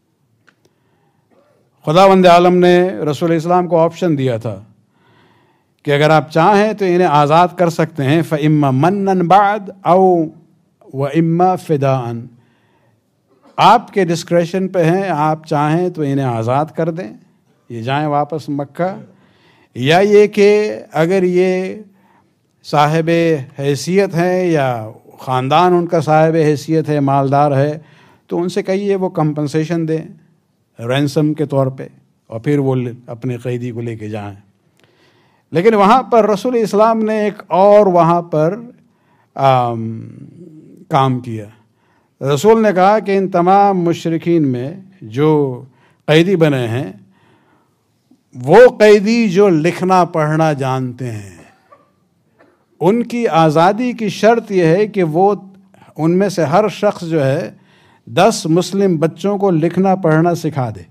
خداوند عالم نے رسول اسلام کو آپشن دیا تھا کہ اگر آپ چاہیں تو انہیں آزاد کر سکتے ہیں، فَإِمَّا مَنًّا بَعْدَ أَوْ وَإِمَّا فِدَاءً، آپ کے ڈسکریشن پہ ہیں، آپ چاہیں تو انہیں آزاد کر دیں، یہ جائیں واپس مکہ، یا یہ کہ اگر یہ صاحب حیثیت ہے یا خاندان ان کا صاحب حیثیت ہے، مالدار ہے، تو ان سے کہیے وہ کمپنسیشن دیں رینسم کے طور پہ، اور پھر وہ اپنے قیدی کو لے کے جائیں. لیکن وہاں پر رسول اسلام نے ایک اور وہاں پر آم, کام کیا. رسول نے کہا کہ ان تمام مشرکین میں جو قیدی بنے ہیں وہ قیدی جو لکھنا پڑھنا جانتے ہیں، ان کی آزادی کی شرط یہ ہے کہ وہ ان میں سے ہر شخص جو ہے دس مسلم بچوں کو لکھنا پڑھنا سکھا دے.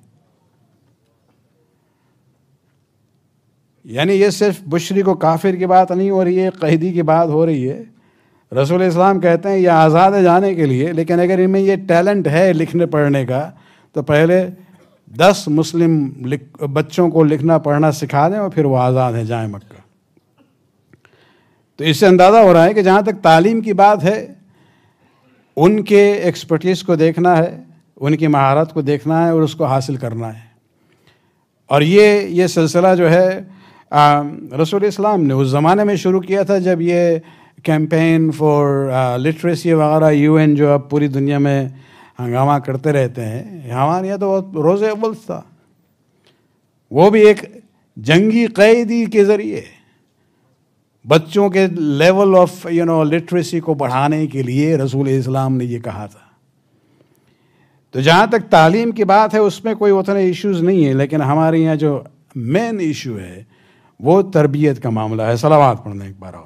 یعنی یہ صرف بشری کو کافر کی بات نہیں ہو رہی ہے، قیدی کی بات ہو رہی ہے. رسول اسلام کہتے ہیں یہ آزاد ہے جانے کے لیے، لیکن اگر ان میں یہ ٹیلنٹ ہے لکھنے پڑھنے کا تو پہلے دس مسلم بچوں کو لکھنا پڑھنا سکھا دیں اور پھر وہ آزاد ہیں، جائیں مکہ. تو اس سے اندازہ ہو رہا ہے کہ جہاں تک تعلیم کی بات ہے، ان کے ایکسپرٹیز کو دیکھنا ہے، ان کی مہارت کو دیکھنا ہے اور اس کو حاصل کرنا ہے. اور یہ یہ سلسلہ جو ہے رسول اسلام نے اس زمانے میں شروع کیا تھا جب یہ کیمپین فار لٹریسی وغیرہ یو این جو اب پوری دنیا میں ہنگامہ کرتے رہتے ہیں، ہمارے یہاں تو روز اول تھا، وہ بھی ایک جنگی قیدی کے ذریعے بچوں کے level of you know literacy کو بڑھانے کے لیے رسول اسلام نے یہ کہا تھا. تو جہاں تک تعلیم کی بات ہے اس میں کوئی اتنے ایشوز نہیں ہے، لیکن ہمارے یہاں جو مین ایشو ہے وہ تربیت کا معاملہ ہے. صلوات پڑھنا ایک بار اور.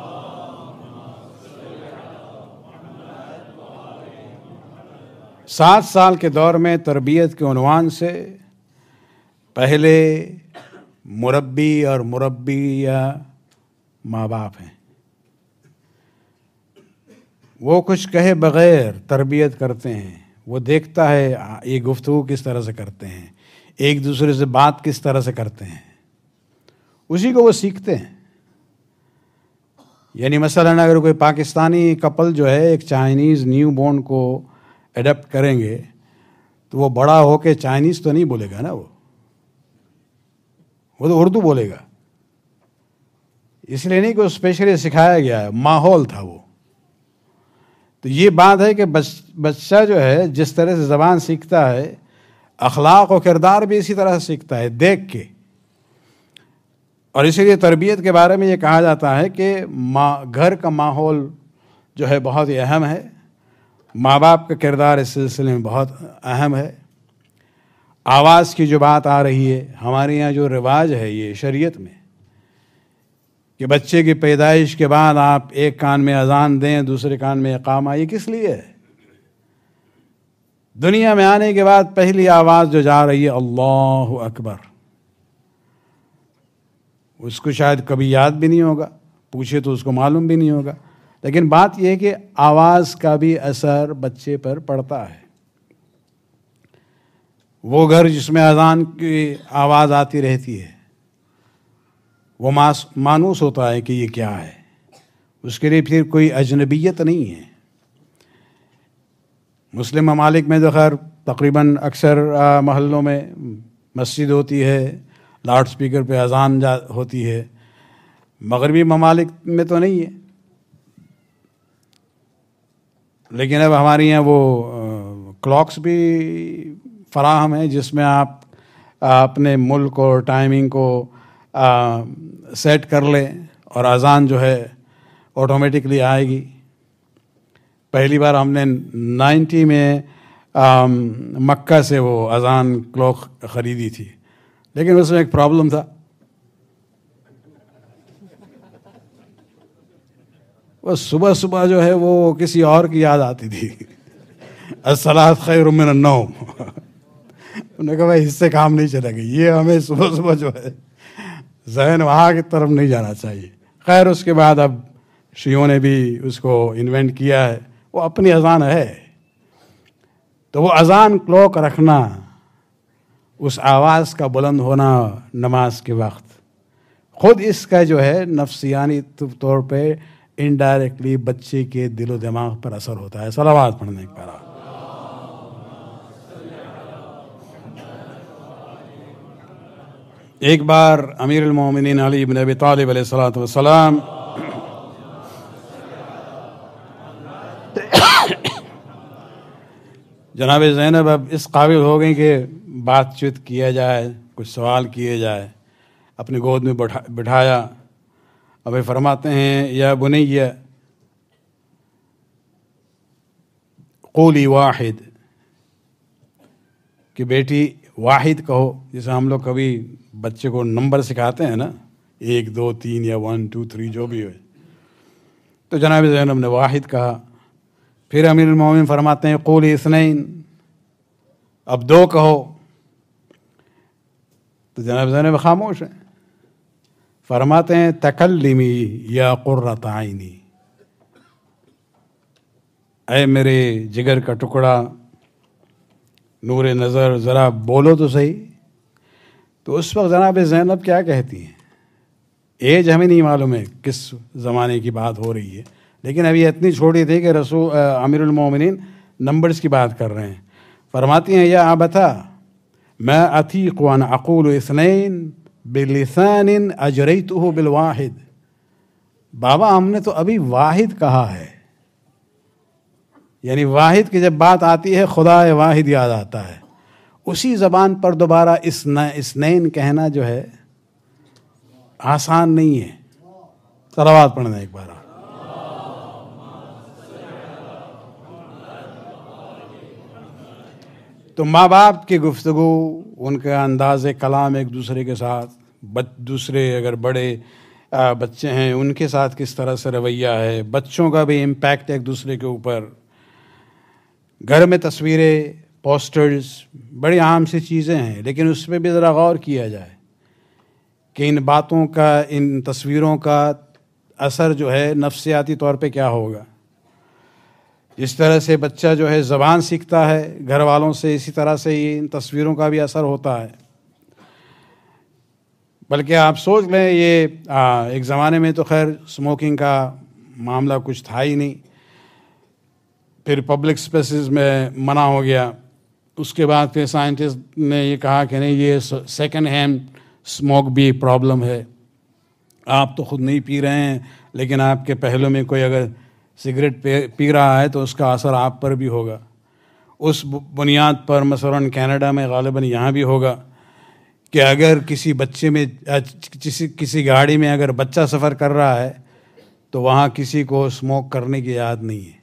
سات سال کے دور میں تربیت کے عنوان سے پہلے مربی اور مربیہ ماں باپ ہیں. وہ کچھ کہے بغیر تربیت کرتے ہیں. وہ دیکھتا ہے یہ گفتگو کس طرح سے کرتے ہیں، ایک دوسرے سے بات کس طرح سے کرتے ہیں. اسی کو وہ سیکھتے ہیں. یعنی مثلاً اگر کوئی پاکستانی کپل جو ہے ایک چائنیز نیو بورن کو اڈاپٹ کریں گے تو وہ بڑا ہو کے چائنیز تو نہیں بولے گا نا، وہ وہ تو اردو بولے گا. اس لیے نہیں کہ اسپیشلی سکھایا گیا ہے، ماحول تھا وہ. تو یہ بات ہے کہ بچہ جو ہے جس طرح سے زبان سیکھتا ہے، اخلاق و کردار بھی اسی طرح سے سیکھتا ہے دیکھ کے. اور اسی لیے تربیت کے بارے میں یہ کہا جاتا ہے کہ ماں گھر کا ماحول جو ہے بہت ہی اہم ہے، ماں باپ کا کردار اس سلسلے میں بہت اہم ہے. آواز کی جو بات آ رہی ہے، ہمارے یہاں جو رواج ہے یہ شریعت میں کہ بچے کی پیدائش کے بعد آپ ایک کان میں اذان دیں دوسرے کان میں اقامہ، یہ کس لیے ہے؟ دنیا میں آنے کے بعد پہلی آواز جو جا رہی ہے اللہ اکبر، اس کو شاید کبھی یاد بھی نہیں ہوگا، پوچھے تو اس کو معلوم بھی نہیں ہوگا. لیکن بات یہ ہے کہ آواز کا بھی اثر بچے پر پڑتا ہے. وہ گھر جس میں اذان کی آواز آتی رہتی ہے وہ مانوس ہوتا ہے کہ یہ کیا ہے، اس کے لیے پھر کوئی اجنبیت نہیں ہے. مسلم ممالک میں تو خیر تقریباً اکثر محلوں میں مسجد ہوتی ہے، لاؤڈ سپیکر پہ اذان جا ہوتی ہے. مغربی ممالک میں تو نہیں ہے. لیکن اب ہمارے یہاں وہ کلاکس بھی فراہم ہیں جس میں آپ اپنے ملک اور ٹائمنگ کو سیٹ کر لیں اور اذان جو ہے آٹومیٹکلی آئے گی. پہلی بار ہم نے نائنٹی میں مکہ سے وہ اذان کلاک خریدی تھی، لیکن اس میں ایک پرابلم تھا. وہ صبح صبح جو ہے وہ کسی اور کی یاد آتی تھی، الصلاۃ خیر من النوم. انہوں نے کہا بھائی اس سے کام نہیں چلے گا، یہ ہمیں صبح صبح جو ہے ذہن وہاں کی طرف نہیں جانا چاہیے. خیر اس کے بعد اب شیعوں نے بھی اس کو انوینٹ کیا ہے، وہ اپنی اذان ہے. تو وہ اذان کلوک رکھنا، اس آواز کا بلند ہونا نماز کے وقت، خود اس کا جو ہے نفسیانی طور پہ انڈائریکٹلی بچے کے دل و دماغ پر اثر ہوتا ہے. صلوات پڑھنے کے بعد ایک بار امیر المومنین علی بن ابی طالب علیہ الصلوۃ والسلام جناب زینب اب اس قابل ہو گئیں کہ بات چیت کیا جائے، کچھ سوال کیے جائے. اپنی گود میں بٹھایا. اب فرماتے ہیں یا بنی قولی واحد، کہ بیٹی واحد کہو. جیسے ہم لوگ کبھی بچے کو نمبر سکھاتے ہیں نا، ایک دو تین یا ون ٹو تھری جو بھی ہو، تو جناب زینب نے واحد کہا. پھر امیر المومنین فرماتے ہیں قولی اثنین، اب دو کہو. تو جناب زینب خاموش ہیں. فرماتے ہیں تکلمی یا قرۃ عینی، اے میرے جگر کا ٹکڑا، نور نظر، ذرا بولو تو صحیح. تو اس وقت جناب زینب کیا کہتی ہیں؟ ایج ہمیں نہیں معلوم ہے کس زمانے کی بات ہو رہی ہے، لیکن ابھی اتنی چھوٹی تھی کہ رسول امیر المومنین نمبرز کی بات کر رہے ہیں. فرماتی ہیں یا ابتا ما اطیق ان اقول اثنین بلسان اجریتہ بالواحد، بابا ہم نے تو ابھی واحد کہا ہے. یعنی واحد کی جب بات آتی ہے خدا واحد یاد آتا ہے. اسی زبان پر دوبارہ اثنین کہنا جو ہے آسان نہیں ہے. صلوات پڑھنا ایک بار. تو ماں باپ کی گفتگو، ان کا انداز کلام ایک دوسرے کے ساتھ، دوسرے اگر بڑے بچے ہیں ان کے ساتھ کس طرح سے رویہ ہے، بچوں کا بھی امپیکٹ ایک دوسرے کے اوپر. گھر میں تصویریں، پوسٹرز بڑی عام سی چیزیں ہیں، لیکن اس پہ بھی ذرا غور کیا جائے کہ ان باتوں کا، ان تصویروں کا اثر جو ہے نفسیاتی طور پہ کیا ہوگا. جس طرح سے بچہ جو ہے زبان سیکھتا ہے گھر والوں سے، اسی طرح سے ان تصویروں کا بھی اثر ہوتا ہے. بلکہ آپ سوچ لیں یہ آ, ایک زمانے میں تو خیر اسموکنگ کا معاملہ کچھ تھا ہی نہیں، پھر پبلک اسپیسز میں منع ہو گیا، اس کے بعد پھر سائنٹسٹ نے یہ کہا کہ نہیں یہ سیکنڈ ہینڈ اسموک بھی پرابلم ہے، آپ تو خود نہیں پی رہے ہیں لیکن آپ کے پہلو میں کوئی اگر سگریٹ پی رہا ہے تو اس کا اثر آپ پر بھی ہوگا۔ اس بنیاد پر مثلاً کینیڈا میں غالباً یہاں بھی ہوگا کہ اگر کسی بچے میں کسی کسی گاڑی میں اگر بچہ سفر کر رہا ہے تو وہاں کسی کو اسموک کرنے کی یاد نہیں ہے،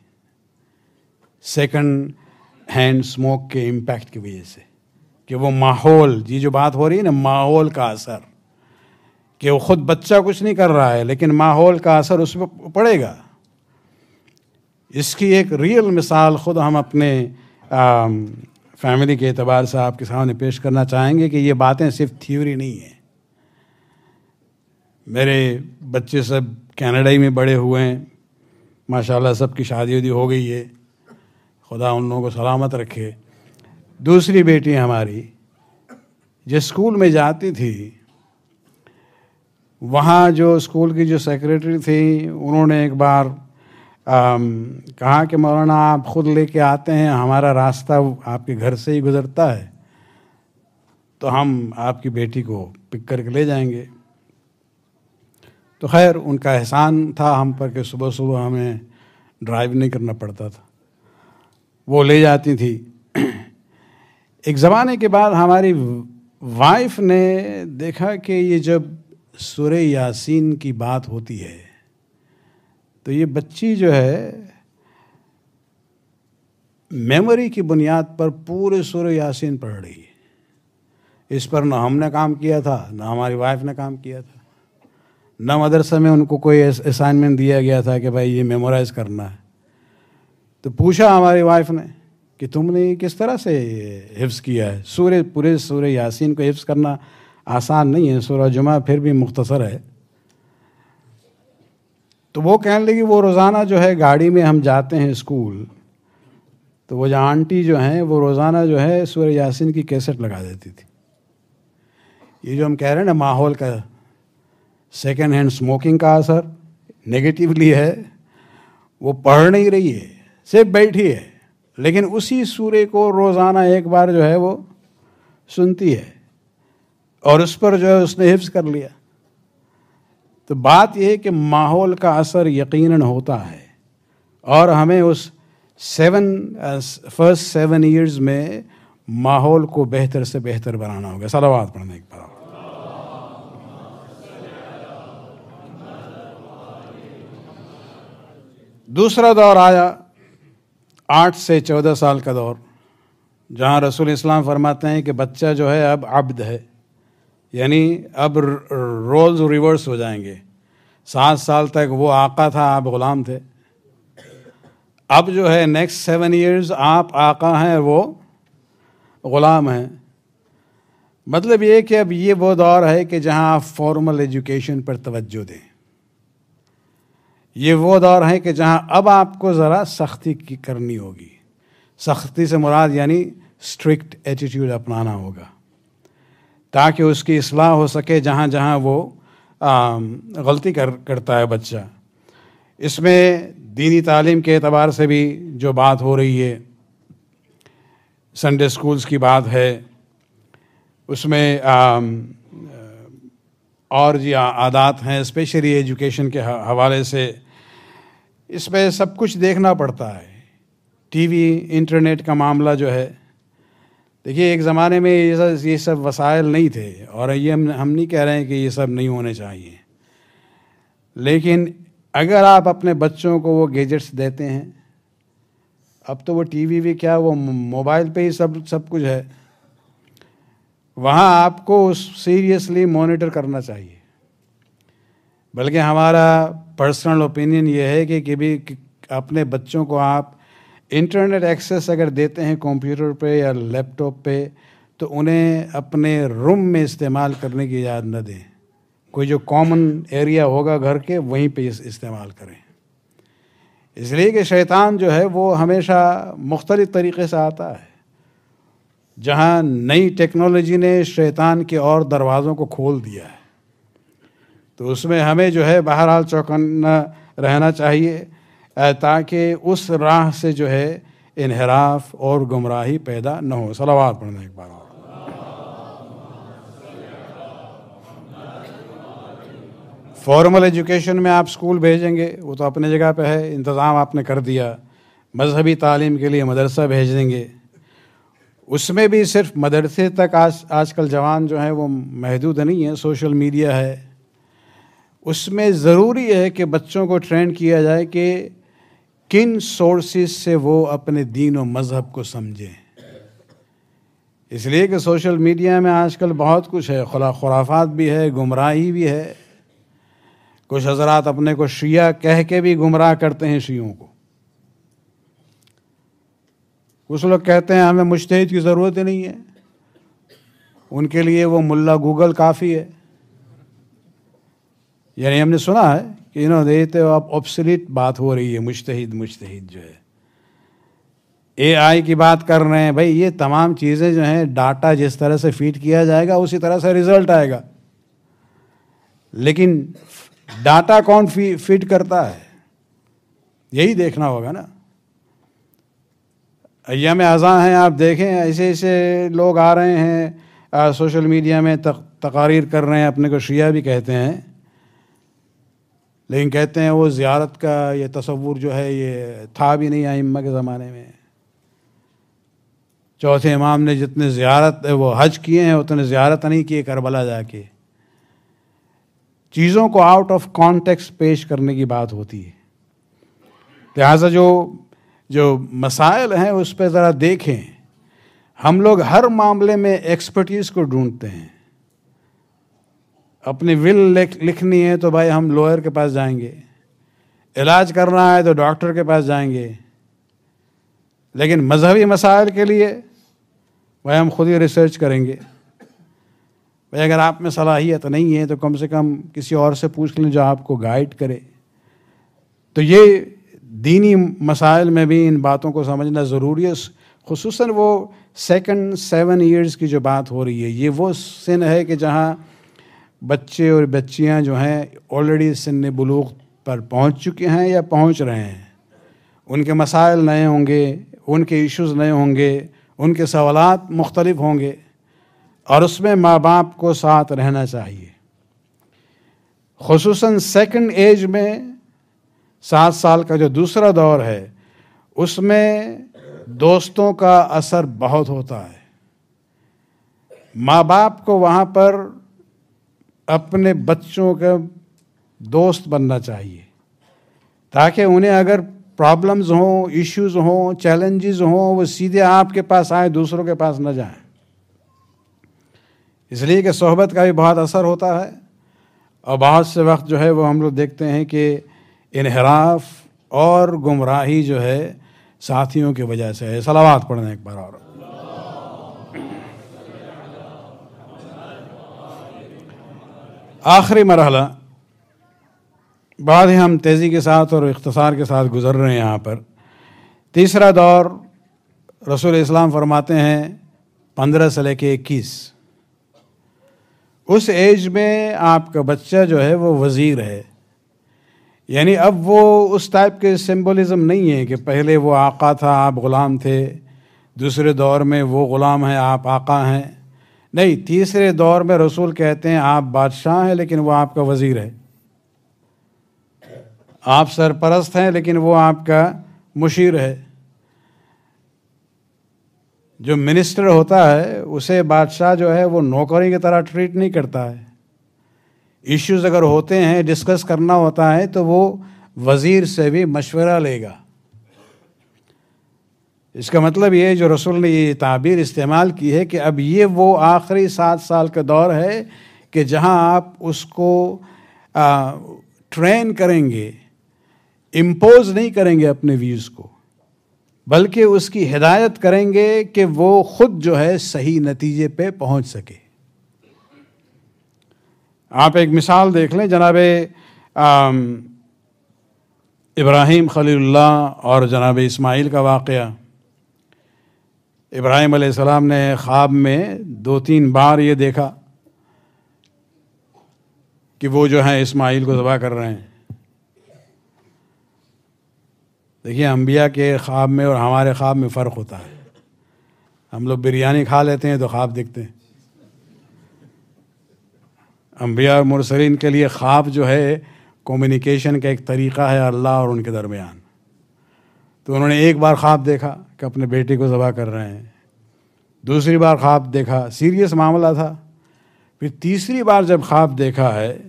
سیکنڈ ہینڈ اسموک کے امپیکٹ کی وجہ سے، کہ وہ ماحول، جی جو بات ہو رہی ہے نا ماحول کا اثر، کہ وہ خود بچہ کچھ نہیں کر رہا ہے لیکن ماحول کا اثر اس پہ پڑے گا۔ اس کی ایک ریئل مثال خود ہم اپنے فیملی کے اعتبار سے آپ کے سامنے پیش کرنا چاہیں گے کہ یہ باتیں صرف تھیوری نہیں ہیں۔ میرے بچے سب کینیڈا میں بڑے ہوئے ہیں، ماشاءاللہ سب کی شادی وادی ہو گئی ہے، خدا ان لوگوں کو سلامت رکھے۔ دوسری بیٹی ہماری جس اسکول میں جاتی تھی، وہاں جو اسکول کی جو سیکریٹری تھی انہوں نے ایک بار کہا کہ مولانا آپ خود لے کے آتے ہیں، ہمارا راستہ آپ کے گھر سے ہی گزرتا ہے تو ہم آپ کی بیٹی کو پک کر کے لے جائیں گے۔ تو خیر ان کا احسان تھا ہم پر کہ صبح صبح ہمیں ڈرائیو نہیں کرنا پڑتا تھا، وہ لے جاتی تھی۔ ایک زمانے کے بعد ہماری وائف نے دیکھا کہ یہ جب سورہ یاسین کی بات ہوتی ہے تو یہ بچی جو ہے میموری کی بنیاد پر پورے سورہ یاسین پڑھ رہی ہے۔ اس پر نہ ہم نے کام کیا تھا نہ ہماری وائف نے کام کیا تھا، نہ مدرسہ میں ان کو کوئی اسائنمنٹ دیا گیا تھا کہ بھائی یہ میمورائز کرنا ہے۔ تو پوچھا ہماری وائف نے کہ تم نے کس طرح سے حفظ کیا ہے؟ سورہ پورے سورہ یاسین کو حفظ کرنا آسان نہیں ہے، سورہ جمعہ پھر بھی مختصر ہے۔ تو وہ کہنے لگی وہ روزانہ جو ہے گاڑی میں ہم جاتے ہیں اسکول تو وہ جو آنٹی جو ہیں وہ روزانہ جو ہے سورہ یاسین کی کیسٹ لگا دیتی تھی۔ یہ جو ہم کہہ رہے ہیں نا ماحول کا سیکنڈ ہینڈ اسموکنگ کا اثر نگیٹیولی ہے، وہ پڑھ نہیں رہی ہے، صرف بیٹھی ہے لیکن اسی سورے کو روزانہ ایک بار جو ہے وہ سنتی ہے اور اس پر جو ہے اس نے حفظ کر لیا۔ تو بات یہ ہے کہ ماحول کا اثر یقیناً ہوتا ہے اور ہمیں اس سیون فرسٹ سیون ایئرز میں ماحول کو بہتر سے بہتر بنانا ہوگا۔ صلوات پڑھنے ایک بار۔ دوسرا دور آیا آٹھ سے چودہ سال کا دور، جہاں رسول اسلام فرماتے ہیں کہ بچہ جو ہے اب عبد ہے، یعنی اب رولز ریورس ہو جائیں گے۔ سات سال تک وہ آقا تھا، آپ غلام تھے، اب جو ہے نیکسٹ سیون ایئرز آپ آقا ہیں، وہ غلام ہیں۔ مطلب یہ کہ اب یہ وہ دور ہے کہ جہاں آپ فارمل ایجوکیشن پر توجہ دیں، یہ وہ دور ہے کہ جہاں اب آپ کو ذرا سختی کی کرنی ہوگی۔ سختی سے مراد یعنی اسٹرکٹ ایٹیٹیوڈ اپنانا ہوگا تاکہ اس کی اصلاح ہو سکے جہاں جہاں وہ غلطی کر کرتا ہے بچہ۔ اس میں دینی تعلیم کے اعتبار سے بھی جو بات ہو رہی ہے، سنڈے سکولز کی بات ہے، اس میں اور جی عادات ہیں اسپیشلی ایجوکیشن کے حوالے سے، اس میں سب کچھ دیکھنا پڑتا ہے۔ ٹی وی انٹرنیٹ کا معاملہ جو ہے، دیکھیے ایک زمانے میں یہ سب یہ سب وسائل نہیں تھے اور یہ ہم ہم نہیں کہہ رہے ہیں کہ یہ سب نہیں ہونے چاہیے، لیکن اگر آپ اپنے بچوں کو وہ گیجٹس دیتے ہیں، اب تو وہ ٹی وی بھی کیا وہ موبائل پہ ہی سب سب کچھ ہے، وہاں آپ کو سیریسلی مانیٹر کرنا چاہیے۔ بلکہ ہمارا پرسنل اوپینین یہ ہے کہ کبھی اپنے بچوں کو آپ انٹرنیٹ ایکسیس اگر دیتے ہیں کمپیوٹر پہ یا لیپ ٹاپ پہ تو انہیں اپنے روم میں استعمال کرنے کی اجازت نہ دیں، کوئی جو کامن ایریا ہوگا گھر کے وہیں پہ استعمال کریں، اس لیے کہ شیطان جو ہے وہ ہمیشہ مختلف طریقے سے آتا ہے۔ جہاں نئی ٹیکنالوجی نے شیطان کے اور دروازوں کو کھول دیا ہے، تو اس میں ہمیں جو ہے بہرحال چوکنا رہنا چاہیے تاکہ اس راہ سے جو ہے انحراف اور گمراہی پیدا نہ ہو. صلوات پڑھنا ایک بار اور. فارمل ایجوکیشن میں آپ اسکول بھیجیں گے وہ تو اپنے جگہ پہ ہے، انتظام آپ نے کر دیا. مذہبی تعلیم کے لیے مدرسہ بھیج دیں گے، اس میں بھی صرف مدرسے تک آج آج کل جوان جو ہیں وہ محدود نہیں ہیں، سوشل میڈیا ہے. اس میں ضروری ہے کہ بچوں کو ٹرین کیا جائے کہ کن سورسز سے وہ اپنے دین و مذہب کو سمجھیں. اس لیے کہ سوشل میڈیا میں آج کل بہت کچھ ہے، خرافات بھی ہے، گمراہی بھی ہے. کچھ حضرات اپنے کو شیعہ کہہ کے بھی گمراہ کرتے ہیں شیعوں کو. کچھ لوگ کہتے ہیں ہمیں مجتہد کی ضرورت ہی نہیں ہے، ان کے لیے وہ ملا گوگل کافی ہے. یعنی ہم نے سنا ہے کہ انہوں نے تو اب آبسلیٹ بات ہو رہی ہے، مجتہد مجتہد جو ہے اے آئی کی بات کر رہے ہیں. بھائی یہ تمام چیزیں جو ہیں ڈاٹا جس طرح سے فیڈ کیا جائے گا اسی طرح سے رزلٹ آئے گا، لیکن ڈاٹا کون فیڈ کرتا ہے یہی دیکھنا ہوگا نا. ایام اذاں ہیں، آپ دیکھیں ایسے ایسے لوگ آ رہے ہیں سوشل میڈیا میں تقاریر کر رہے ہیں، اپنے کو شیعہ بھی کہتے ہیں، لیکن کہتے ہیں وہ زیارت کا یہ تصور جو ہے یہ تھا بھی نہیں ائمہ کے زمانے میں. چوتھے امام نے جتنے زیارت وہ حج کیے ہیں اتنے زیارت نہیں کیے کربلا جا کے. چیزوں کو آؤٹ آف کانٹیکسٹ پیش کرنے کی بات ہوتی ہے. لہٰذا جو جو مسائل ہیں اس پہ ذرا دیکھیں. ہم لوگ ہر معاملے میں ایکسپرٹیز کو ڈھونڈتے ہیں. اپنی ول لکھنی ہے تو بھائی ہم لوئر کے پاس جائیں گے، علاج کرنا ہے تو ڈاکٹر کے پاس جائیں گے، لیکن مذہبی مسائل کے لیے بھائی ہم خود ہی ریسرچ کریں گے. بھائی اگر آپ میں صلاحیت نہیں ہے تو کم سے کم کسی اور سے پوچھ لیں جو آپ کو گائیڈ کرے. تو یہ دینی مسائل میں بھی ان باتوں کو سمجھنا ضروری ہے. خصوصاً وہ سیکنڈ سیون ایئرز کی جو بات ہو رہی ہے، یہ وہ سن ہے کہ جہاں بچے اور بچیاں جو ہیں آلریڈی سن بلوغ پر پہنچ چکے ہیں یا پہنچ رہے ہیں. ان کے مسائل نئے ہوں گے، ان کے ایشوز نئے ہوں گے، ان کے سوالات مختلف ہوں گے، اور اس میں ماں باپ کو ساتھ رہنا چاہیے. خصوصاً سیکنڈ ایج میں سات سال کا جو دوسرا دور ہے اس میں دوستوں کا اثر بہت ہوتا ہے. ماں باپ کو وہاں پر اپنے بچوں کا دوست بننا چاہیے تاکہ انہیں اگر پرابلمز ہوں، ایشوز ہوں، چیلنجز ہوں، وہ سیدھے آپ کے پاس آئیں، دوسروں کے پاس نہ جائیں. اس لیے کہ صحبت کا بھی بہت اثر ہوتا ہے. اور بہت سے وقت جو ہے وہ ہم لوگ دیکھتے ہیں کہ انحراف اور گمراہی جو ہے ساتھیوں کی وجہ سے ہے. صلوات پڑھنا ایک بار اور. آخری مرحلہ بعد ہی ہم تیزی کے ساتھ اور اختصار کے ساتھ گزر رہے ہیں یہاں پر. تیسرا دور رسول اسلام فرماتے ہیں پندرہ سے لے کے اکیس. اس ایج میں آپ کا بچہ جو ہے وہ وزیر ہے. یعنی اب وہ اس ٹائپ کے سمبولزم نہیں ہے کہ پہلے وہ آقا تھا آپ غلام تھے، دوسرے دور میں وہ غلام ہیں آپ آقا ہیں. نہیں، تیسرے دور میں رسول کہتے ہیں آپ بادشاہ ہیں لیکن وہ آپ کا وزیر ہے، آپ سرپرست ہیں لیکن وہ آپ کا مشیر ہے. جو منسٹر ہوتا ہے اسے بادشاہ جو ہے وہ نوکری کی طرح ٹریٹ نہیں کرتا ہے. ایشوز اگر ہوتے ہیں ڈسکس کرنا ہوتا ہے تو وہ وزیر سے بھی مشورہ لے گا. اس کا مطلب یہ جو رسول نے یہ تعبیر استعمال کی ہے کہ اب یہ وہ آخری سات سال کا دور ہے کہ جہاں آپ اس کو ٹرین کریں گے، امپوز نہیں کریں گے اپنے ویوز کو، بلکہ اس کی ہدایت کریں گے کہ وہ خود جو ہے صحیح نتیجے پہ پہنچ سکے. آپ ایک مثال دیکھ لیں، جناب ابراہیم خلیل اللہ اور جناب اسماعیل کا واقعہ. ابراہیم علیہ السلام نے خواب میں دو تین بار یہ دیکھا کہ وہ جو ہیں اسماعیل کو ذبح کر رہے ہیں. دیکھیے انبیاء کے خواب میں اور ہمارے خواب میں فرق ہوتا ہے. ہم لوگ بریانی کھا لیتے ہیں تو خواب دیکھتے ہیں. انبیاء اور مرسلین کے لیے خواب جو ہے کمیونیکیشن کا ایک طریقہ ہے اللہ اور ان کے درمیان. تو انہوں نے ایک بار خواب دیکھا کہ اپنے بیٹے کو ذبح کر رہے ہیں, دوسری بار خواب دیکھا, سیریس معاملہ تھا, پھر تیسری بار جب خواب دیکھا ہے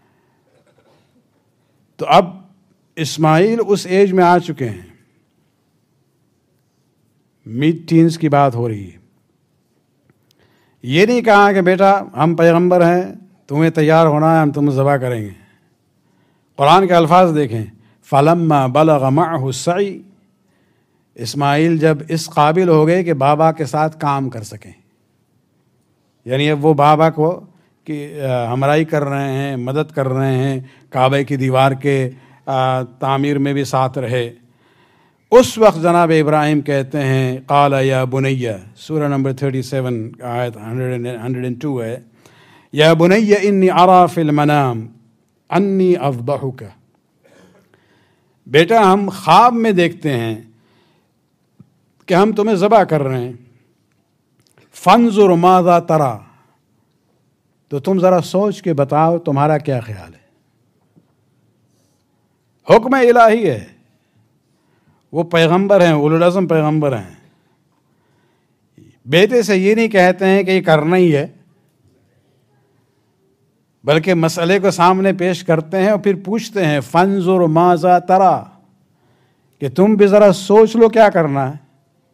تو اب اسماعیل اس ایج میں آ چکے ہیں, مڈ ٹینز کی بات ہو رہی ہے. یہ نہیں کہا کہ بیٹا ہم پیغمبر ہیں, تمہیں تیار ہونا ہے, ہم تمہیں ذبح کریں گے. قرآن کے الفاظ دیکھیں, فَلَمَّا بَلَغَ مَعَهُ السَّعْيُ, اسماعیل جب اس قابل ہو گئے کہ بابا کے ساتھ کام کر سکیں, یعنی اب وہ بابا کو کہ ہمراہی کر رہے ہیں, مدد کر رہے ہیں, کعبے کی دیوار کے تعمیر میں بھی ساتھ رہے. اس وقت جناب ابراہیم کہتے ہیں قال یا بنیہ, سورہ نمبر سینتیس آیت ایک سو دو ہے, یا بنیہ انی اری فی المنام انی اذبحک, بیٹا ہم خواب میں دیکھتے ہیں کہ ہم تمہیں ذبح کر رہے ہیں. فانظر ماذا تری, تو تم ذرا سوچ کے بتاؤ تمہارا کیا خیال ہے. حکم الہی ہے, وہ پیغمبر ہیں, اولو العزم پیغمبر ہیں. بیٹے سے یہ نہیں کہتے ہیں کہ یہ کرنا ہی ہے, بلکہ مسئلے کو سامنے پیش کرتے ہیں اور پھر پوچھتے ہیں فانظر ماذا تری, کہ تم بھی ذرا سوچ لو کیا کرنا ہے.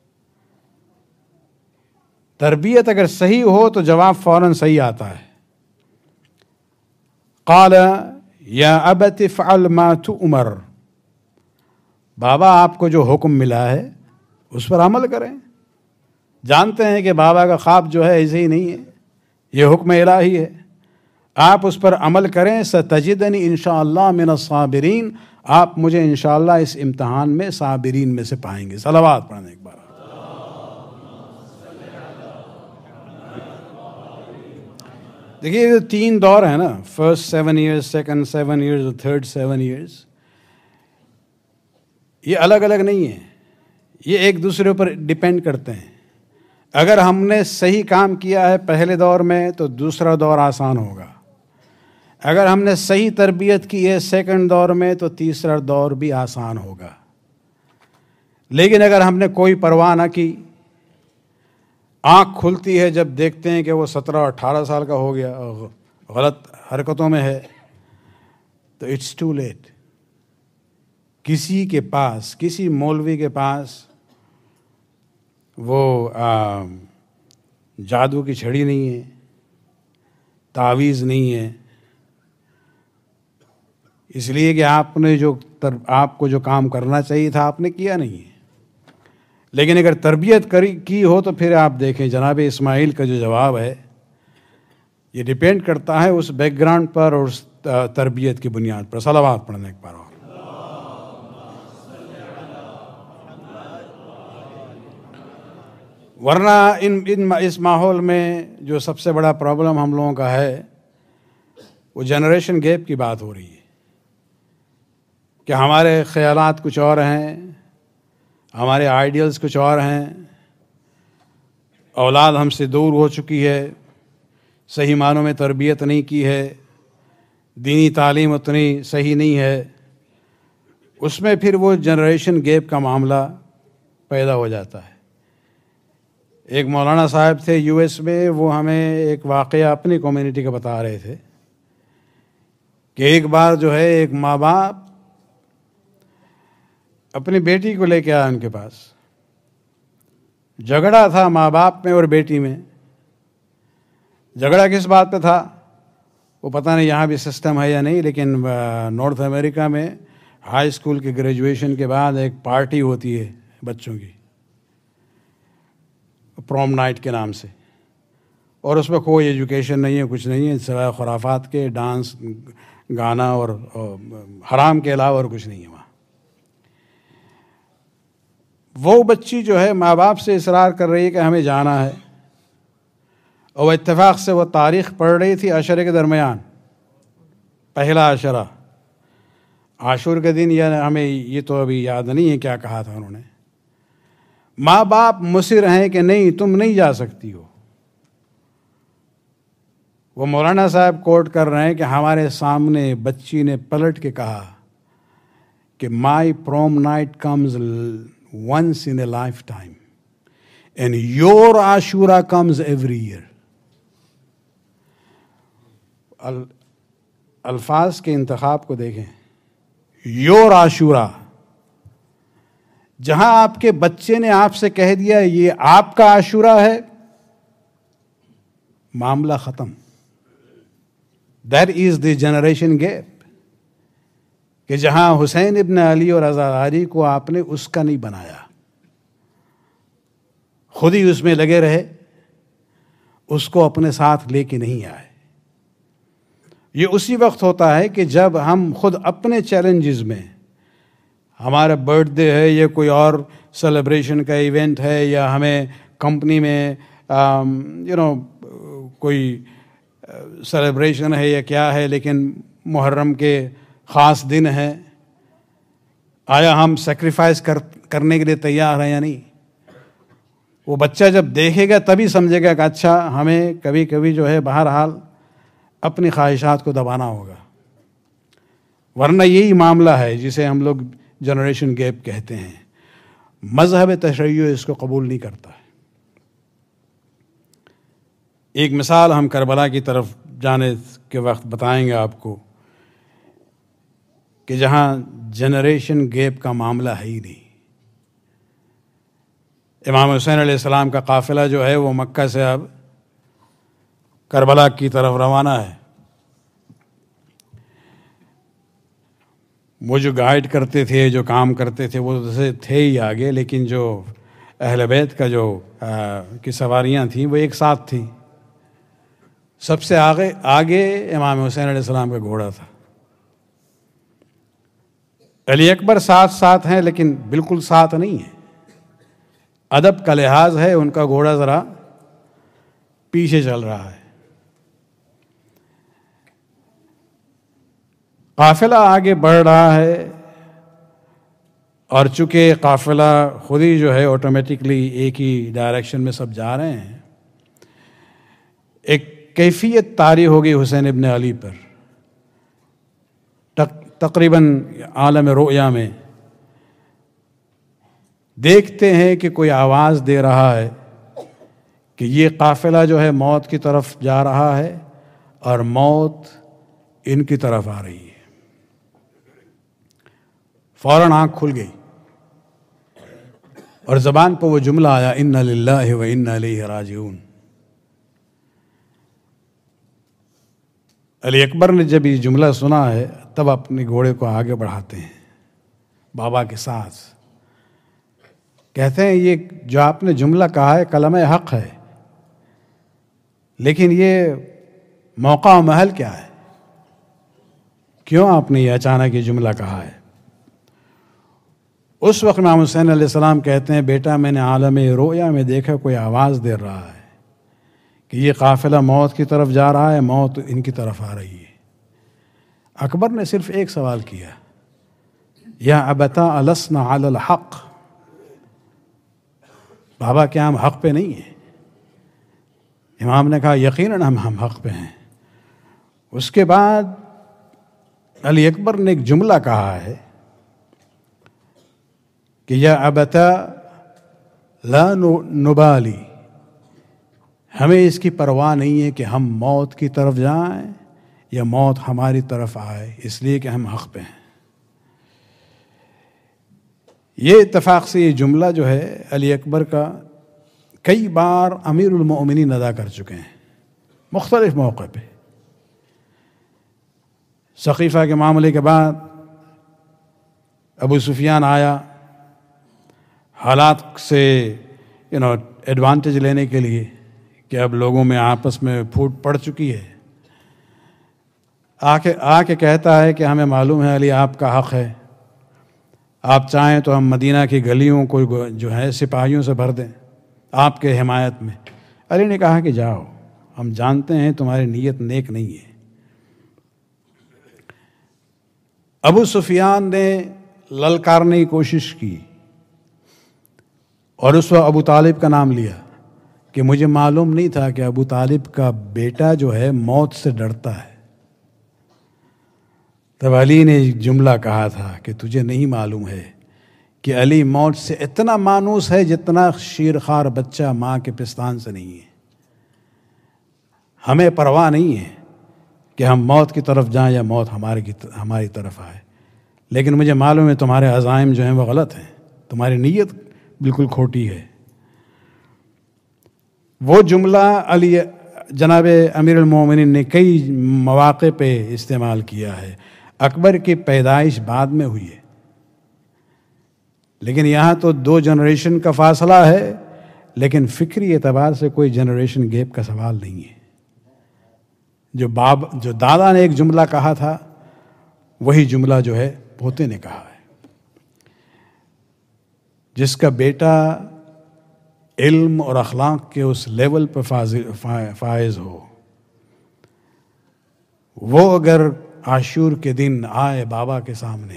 تربیت اگر صحیح ہو تو جواب فوراً صحیح آتا ہے. قال یا ابت افعل ما تؤمر, بابا آپ کو جو حکم ملا ہے اس پر عمل کریں. جانتے ہیں کہ بابا کا خواب جو ہے ایسے ہی نہیں ہے, یہ حکم الہی ہے, آپ اس پر عمل کریں. ستجدنی انشاءاللہ من الصابرین, آپ مجھے انشاءاللہ اس امتحان میں صابرین میں سے پائیں گے. صلوات پڑھیں ایک بار. دیکھیے یہ تین دور ہیں نا, first seven years, second seven years اور تھرڈ سیون ایئرز. یہ الگ الگ نہیں ہیں, یہ ایک دوسرے پر ڈیپینڈ کرتے ہیں. اگر ہم نے صحیح کام کیا ہے پہلے دور میں تو دوسرا دور آسان ہوگا. اگر ہم نے صحیح تربیت کی ہے سیکنڈ دور میں تو تیسرا دور بھی آسان ہوگا. لیکن اگر ہم نے کوئی پرواہ نہ کی, آنکھ کھلتی ہے جب دیکھتے ہیں کہ وہ سترہ اٹھارہ سال کا ہو گیا, غلط حرکتوں میں ہے, تو اٹس ٹو لیٹ. کسی کے پاس, کسی مولوی کے پاس وہ آ, جادو کی چھڑی نہیں ہے, تعویذ نہیں ہے, اس لیے کہ آپ نے جو تر, آپ کو جو کام کرنا چاہیے تھا آپ نے کیا نہیں ہے. لیکن اگر تربیت کری کی ہو تو پھر آپ دیکھیں جناب اسماعیل کا جو جواب ہے یہ ڈیپینڈ کرتا ہے اس بیک گراؤنڈ پر اور اس تربیت کی بنیاد پر. صلوات پڑھنے ایک بار اور. ورنہ ان ان اس ماحول میں جو سب سے بڑا پرابلم ہم لوگوں کا ہے وہ جنریشن گیپ کی بات ہو رہی ہے کہ ہمارے خیالات کچھ اور ہیں, ہمارے آئیڈیلز کچھ اور ہیں, اولاد ہم سے دور ہو چکی ہے, صحیح معنوں میں تربیت نہیں کی ہے, دینی تعلیم اتنی صحیح نہیں ہے. اس میں پھر وہ جنریشن گیپ کا معاملہ پیدا ہو جاتا ہے. ایک مولانا صاحب تھے یو ایس میں, وہ ہمیں ایک واقعہ اپنی کمیونٹی کا بتا رہے تھے کہ ایک بار جو ہے ایک ماں باپ اپنی بیٹی کو لے کے آیا ان کے پاس. جھگڑا تھا ماں باپ میں اور بیٹی میں. جھگڑا کس بات پہ تھا وہ پتہ نہیں یہاں بھی سسٹم ہے یا نہیں, لیکن نارتھ امریکہ میں ہائی اسکول کے گریجویشن کے بعد ایک پارٹی ہوتی ہے بچوں کی, پروم نائٹ کے نام سے, اور اس میں کوئی ایجوکیشن نہیں ہے, کچھ نہیں ہے سوائے خرافات کے, ڈانس گانا اور حرام کے علاوہ اور کچھ نہیں ہے وہاں. وہ بچی جو ہے ماں باپ سے اصرار کر رہی ہے کہ ہمیں جانا ہے, اور اتفاق سے وہ تاریخ پڑھ رہی تھی عشرے کے درمیان, پہلا عشرہ عاشور کے دن، یا ہمیں یہ تو ابھی یاد نہیں ہے کیا کہا تھا انہوں نے. ماں باپ مصر ہیں کہ نہیں تم نہیں جا سکتی ہو. وہ مولانا صاحب کوٹ کر رہے ہیں کہ ہمارے سامنے بچی نے پلٹ کے کہا کہ my prom night comes once in a lifetime and your Ashura comes every year. الفاظ کے انتخاب کو دیکھیں. یور عاشورہ، جہاں آپ کے بچے نے آپ سے کہہ دیا یہ آپ کا عاشورہ ہے، معاملہ ختم. That is the generation gap, کہ جہاں حسین ابن علی اور ازاداری کو آپ نے اس کا نہیں بنایا، خود ہی اس میں لگے رہے، اس کو اپنے ساتھ لے کے نہیں آئے. یہ اسی وقت ہوتا ہے کہ جب ہم خود اپنے چیلنجز میں، ہمارا برتھ ڈے ہے یا کوئی اور سیلیبریشن کا ایونٹ ہے، یا ہمیں کمپنی میں یو نو کوئی سیلیبریشن ہے یا کیا ہے، لیکن محرم کے خاص دن ہے، آیا ہم سیکریفائز کر کرنے کے لیے تیار ہیں یا نہیں؟ وہ بچہ جب دیکھے گا تبھی سمجھے گا کہ اچھا ہمیں کبھی کبھی جو ہے بہرحال اپنی خواہشات کو دبانا ہوگا. ورنہ یہی معاملہ ہے جسے ہم لوگ جنریشن گیپ کہتے ہیں. مذہب تشیع اس کو قبول نہیں کرتا ہے. ایک مثال ہم کربلا کی طرف جانے کے وقت بتائیں گے آپ کو، کہ جہاں جنریشن گیپ کا معاملہ ہے ہی نہیں. امام حسین علیہ السلام کا قافلہ جو ہے وہ مکہ سے اب کربلا کی طرف روانہ ہے. وہ جو گائیڈ کرتے تھے، جو کام کرتے تھے، وہ تھے ہی آگے، لیکن جو اہل بیت کا جو کی سواریاں تھیں وہ ایک ساتھ تھیں. سب سے آگے آگے امام حسین علیہ السلام کا گھوڑا تھا. علی اکبر ساتھ ساتھ ہیں لیکن بالکل ساتھ نہیں ہیں. ادب کا لحاظ ہے، ان کا گھوڑا ذرا پیچھے چل رہا ہے. قافلہ آگے بڑھ رہا ہے، اور چونکہ قافلہ خود ہی جو ہے آٹومیٹکلی ایک ہی ڈائریکشن میں سب جا رہے ہیں، ایک کیفیت طاری ہوگی حسین ابن علی پر. تقریباً عالم رؤیا میں دیکھتے ہیں کہ کوئی آواز دے رہا ہے کہ یہ قافلہ جو ہے موت کی طرف جا رہا ہے، اور موت ان کی طرف آ رہی ہے. فوراً آنکھ کھل گئی اور زبان پہ وہ جملہ آیا، انا للہ و انا الیہ راجعون. علی اکبر نے جب یہ جملہ سنا ہے تب اپنے گھوڑے کو آگے بڑھاتے ہیں بابا کے ساتھ. کہتے ہیں یہ جو آپ نے جملہ کہا ہے کلمہ حق ہے، لیکن یہ موقع و محل کیا ہے؟ کیوں آپ نے یہ اچانک یہ جملہ کہا ہے؟ اس وقت امام حسین علیہ السلام کہتے ہیں، بیٹا میں نے عالم رؤیا میں دیکھا کوئی آواز دے رہا ہے کہ یہ قافلہ موت کی طرف جا رہا ہے، موت ان کی طرف آ رہی ہے. اکبر نے صرف ایک سوال کیا، یا ابتا السنا علی الحق، بابا کیا ہم حق پہ نہیں ہیں؟ امام نے کہا یقیناً ہم ہم حق پہ ہیں. اس کے بعد علی اکبر نے ایک جملہ کہا ہے کہ یا ابتا لا نبالی، ہمیں اس کی پرواہ نہیں ہے کہ ہم موت کی طرف جائیں یا موت ہماری طرف آئے، اس لیے کہ ہم حق پہ ہیں. یہ اتفاق سے یہ جملہ جو ہے علی اکبر کا کئی بار امیر المؤمنین ادا کر چکے ہیں مختلف موقع پہ. سقیفہ کے معاملے کے بعد ابو سفیان آیا حالات سے یو نو ایڈوانٹیج لینے کے لیے کہ اب لوگوں میں آپس میں پھوٹ پڑ چکی ہے. آ کے آ کے کہتا ہے کہ ہمیں معلوم ہے علی آپ کا حق ہے، آپ چاہیں تو ہم مدینہ کی گلیوں کو جو ہے سپاہیوں سے بھر دیں آپ کے حمایت میں. علی نے کہا کہ جاؤ، ہم جانتے ہیں تمہاری نیت نیک نہیں ہے. ابو سفیان نے للکارنے کی کوشش کی اور اس وقت ابو طالب کا نام لیا کہ مجھے معلوم نہیں تھا کہ ابو طالب کا بیٹا جو ہے موت سے ڈرتا ہے. تب علی نے ایک جملہ کہا تھا کہ تجھے نہیں معلوم ہے کہ علی موت سے اتنا مانوس ہے جتنا شیرخوار بچہ ماں کے پستان سے نہیں ہے. ہمیں پرواہ نہیں ہے کہ ہم موت کی طرف جائیں یا موت ہماری ہماری طرف آئے، لیکن مجھے معلوم ہے تمہارے عزائم جو ہیں وہ غلط ہیں، تمہاری نیت بالکل کھوٹی ہے. وہ جملہ علی جناب امیر المومنین نے کئی مواقع پہ استعمال کیا ہے. اکبر کی پیدائش بعد میں ہوئی ہے، لیکن یہاں تو دو جنریشن کا فاصلہ ہے، لیکن فکری اعتبار سے کوئی جنریشن گیپ کا سوال نہیں ہے. جو باب جو دادا نے ایک جملہ کہا تھا وہی جملہ جو ہے پوتے نے کہا ہے. جس کا بیٹا علم اور اخلاق کے اس لیول پہ فائز ہو، وہ اگر عاشور کے دن آئے بابا کے سامنے،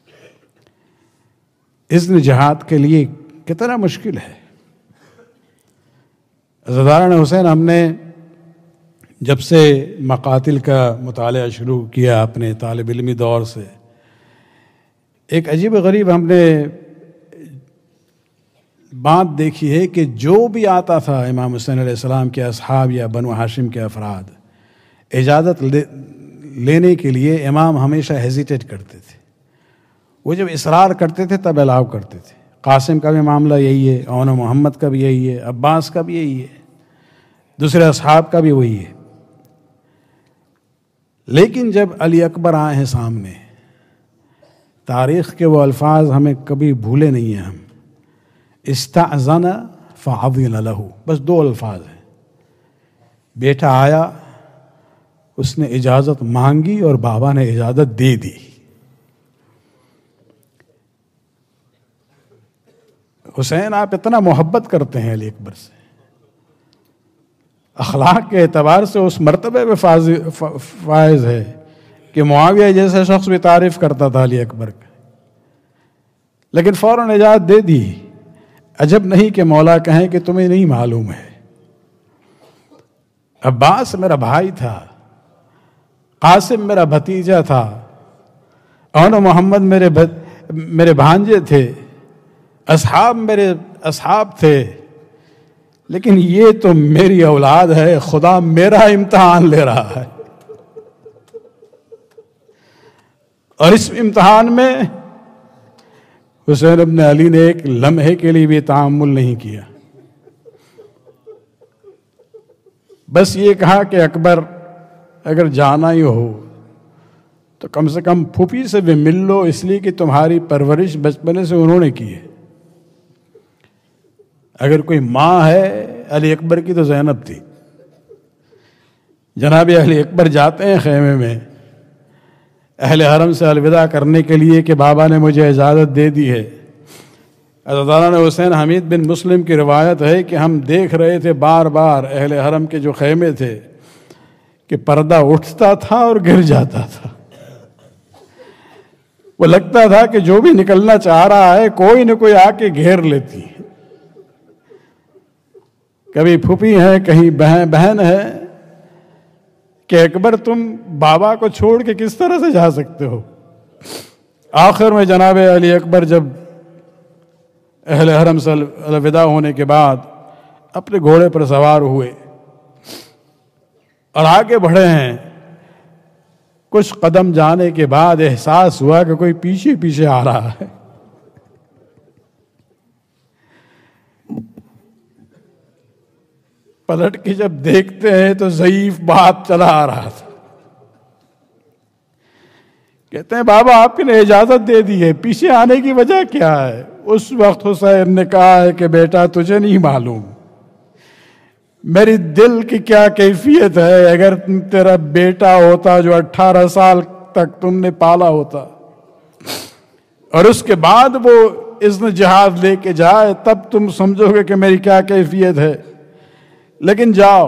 اذن جہاد کے لیے کتنا مشکل ہے. عزاداران حسین، ہم نے جب سے مقاتل کا مطالعہ شروع کیا اپنے طالب علمی دور سے، ایک عجیب غریب ہم نے بات دیکھی ہے کہ جو بھی آتا تھا امام حسین علیہ السلام کے اصحاب یا بنو ہاشم کے افراد، اجازت لے لینے کے لیے امام ہمیشہ ہیزیٹیٹ کرتے تھے. وہ جب اصرار کرتے تھے تب الاؤ کرتے تھے. قاسم کا بھی معاملہ یہی ہے، اون محمد کا بھی یہی ہے، عباس کا بھی یہی ہے، دوسرے اصحاب کا بھی وہی ہے. لیکن جب علی اکبر آئے ہیں سامنے، تاریخ کے وہ الفاظ ہمیں کبھی بھولے نہیں ہیں. ہم استأذن فأذن له، بس دو الفاظ ہیں. بیٹا آیا، اس نے اجازت مانگی اور بابا نے اجازت دے دی. حسین، آپ اتنا محبت کرتے ہیں علی اکبر سے، اخلاق کے اعتبار سے اس مرتبے پہ فائز ہے کہ معاویہ جیسے شخص بھی تعریف کرتا تھا علی اکبر کا، لیکن فوراً اجازت دے دی. عجب نہیں کہ مولا کہیں کہ تمہیں نہیں معلوم ہے. عباس میرا بھائی تھا، قاسم میرا بھتیجا تھا، اون محمد میرے میرے بھانجے تھے، اصحاب میرے اصحاب تھے، لیکن یہ تو میری اولاد ہے. خدا میرا امتحان لے رہا ہے، اور اس امتحان میں حسین ابن علی نے ایک لمحے کے لیے بھی تعامل نہیں کیا. بس یہ کہا کہ اکبر، اگر جانا ہی ہو تو کم سے کم پھوپھی سے بھی مل لو، اس لیے کہ تمہاری پرورش بچپنے سے انہوں نے کی ہے. اگر کوئی ماں ہے علی اکبر کی تو زینب تھی. جناب علی اکبر جاتے ہیں خیمے میں اہل حرم سے الوداع کرنے کے لیے کہ بابا نے مجھے اجازت دے دی ہے. عزاداران حسین، حمید بن مسلم کی روایت ہے کہ ہم دیکھ رہے تھے بار بار اہل حرم کے جو خیمے تھے کہ پردہ اٹھتا تھا اور گر جاتا تھا. وہ لگتا تھا کہ جو بھی نکلنا چاہ رہا ہے کوئی نہ کوئی آ کے گھیر لیتی ہے. کبھی پھوپھی ہے، کہیں بہن بہن ہے کہ اکبر تم بابا کو چھوڑ کے کس طرح سے جا سکتے ہو. آخر میں جناب علی اکبر جب اہل حرم سے الوداع ہونے کے بعد اپنے گھوڑے پر سوار ہوئے اور آگے بڑھے ہیں، کچھ قدم جانے کے بعد احساس ہوا کہ کوئی پیچھے پیچھے آ رہا ہے. پلٹ کے جب دیکھتے ہیں تو ضعیف باپ چلا آ رہا تھا. کہتے ہیں بابا آپ نے اجازت دے دی ہے، پیچھے آنے کی وجہ کیا ہے؟ اس وقت حسین نے کہا ہے کہ بیٹا تجھے نہیں معلوم میری دل کی کیا کیفیت ہے. اگر تیرا بیٹا ہوتا جو اٹھارہ سال تک تم نے پالا ہوتا اور اس کے بعد وہ اذن جہاد لے کے جائے، تب تم سمجھو گے کہ میری کیا کیفیت ہے. لیکن جاؤ.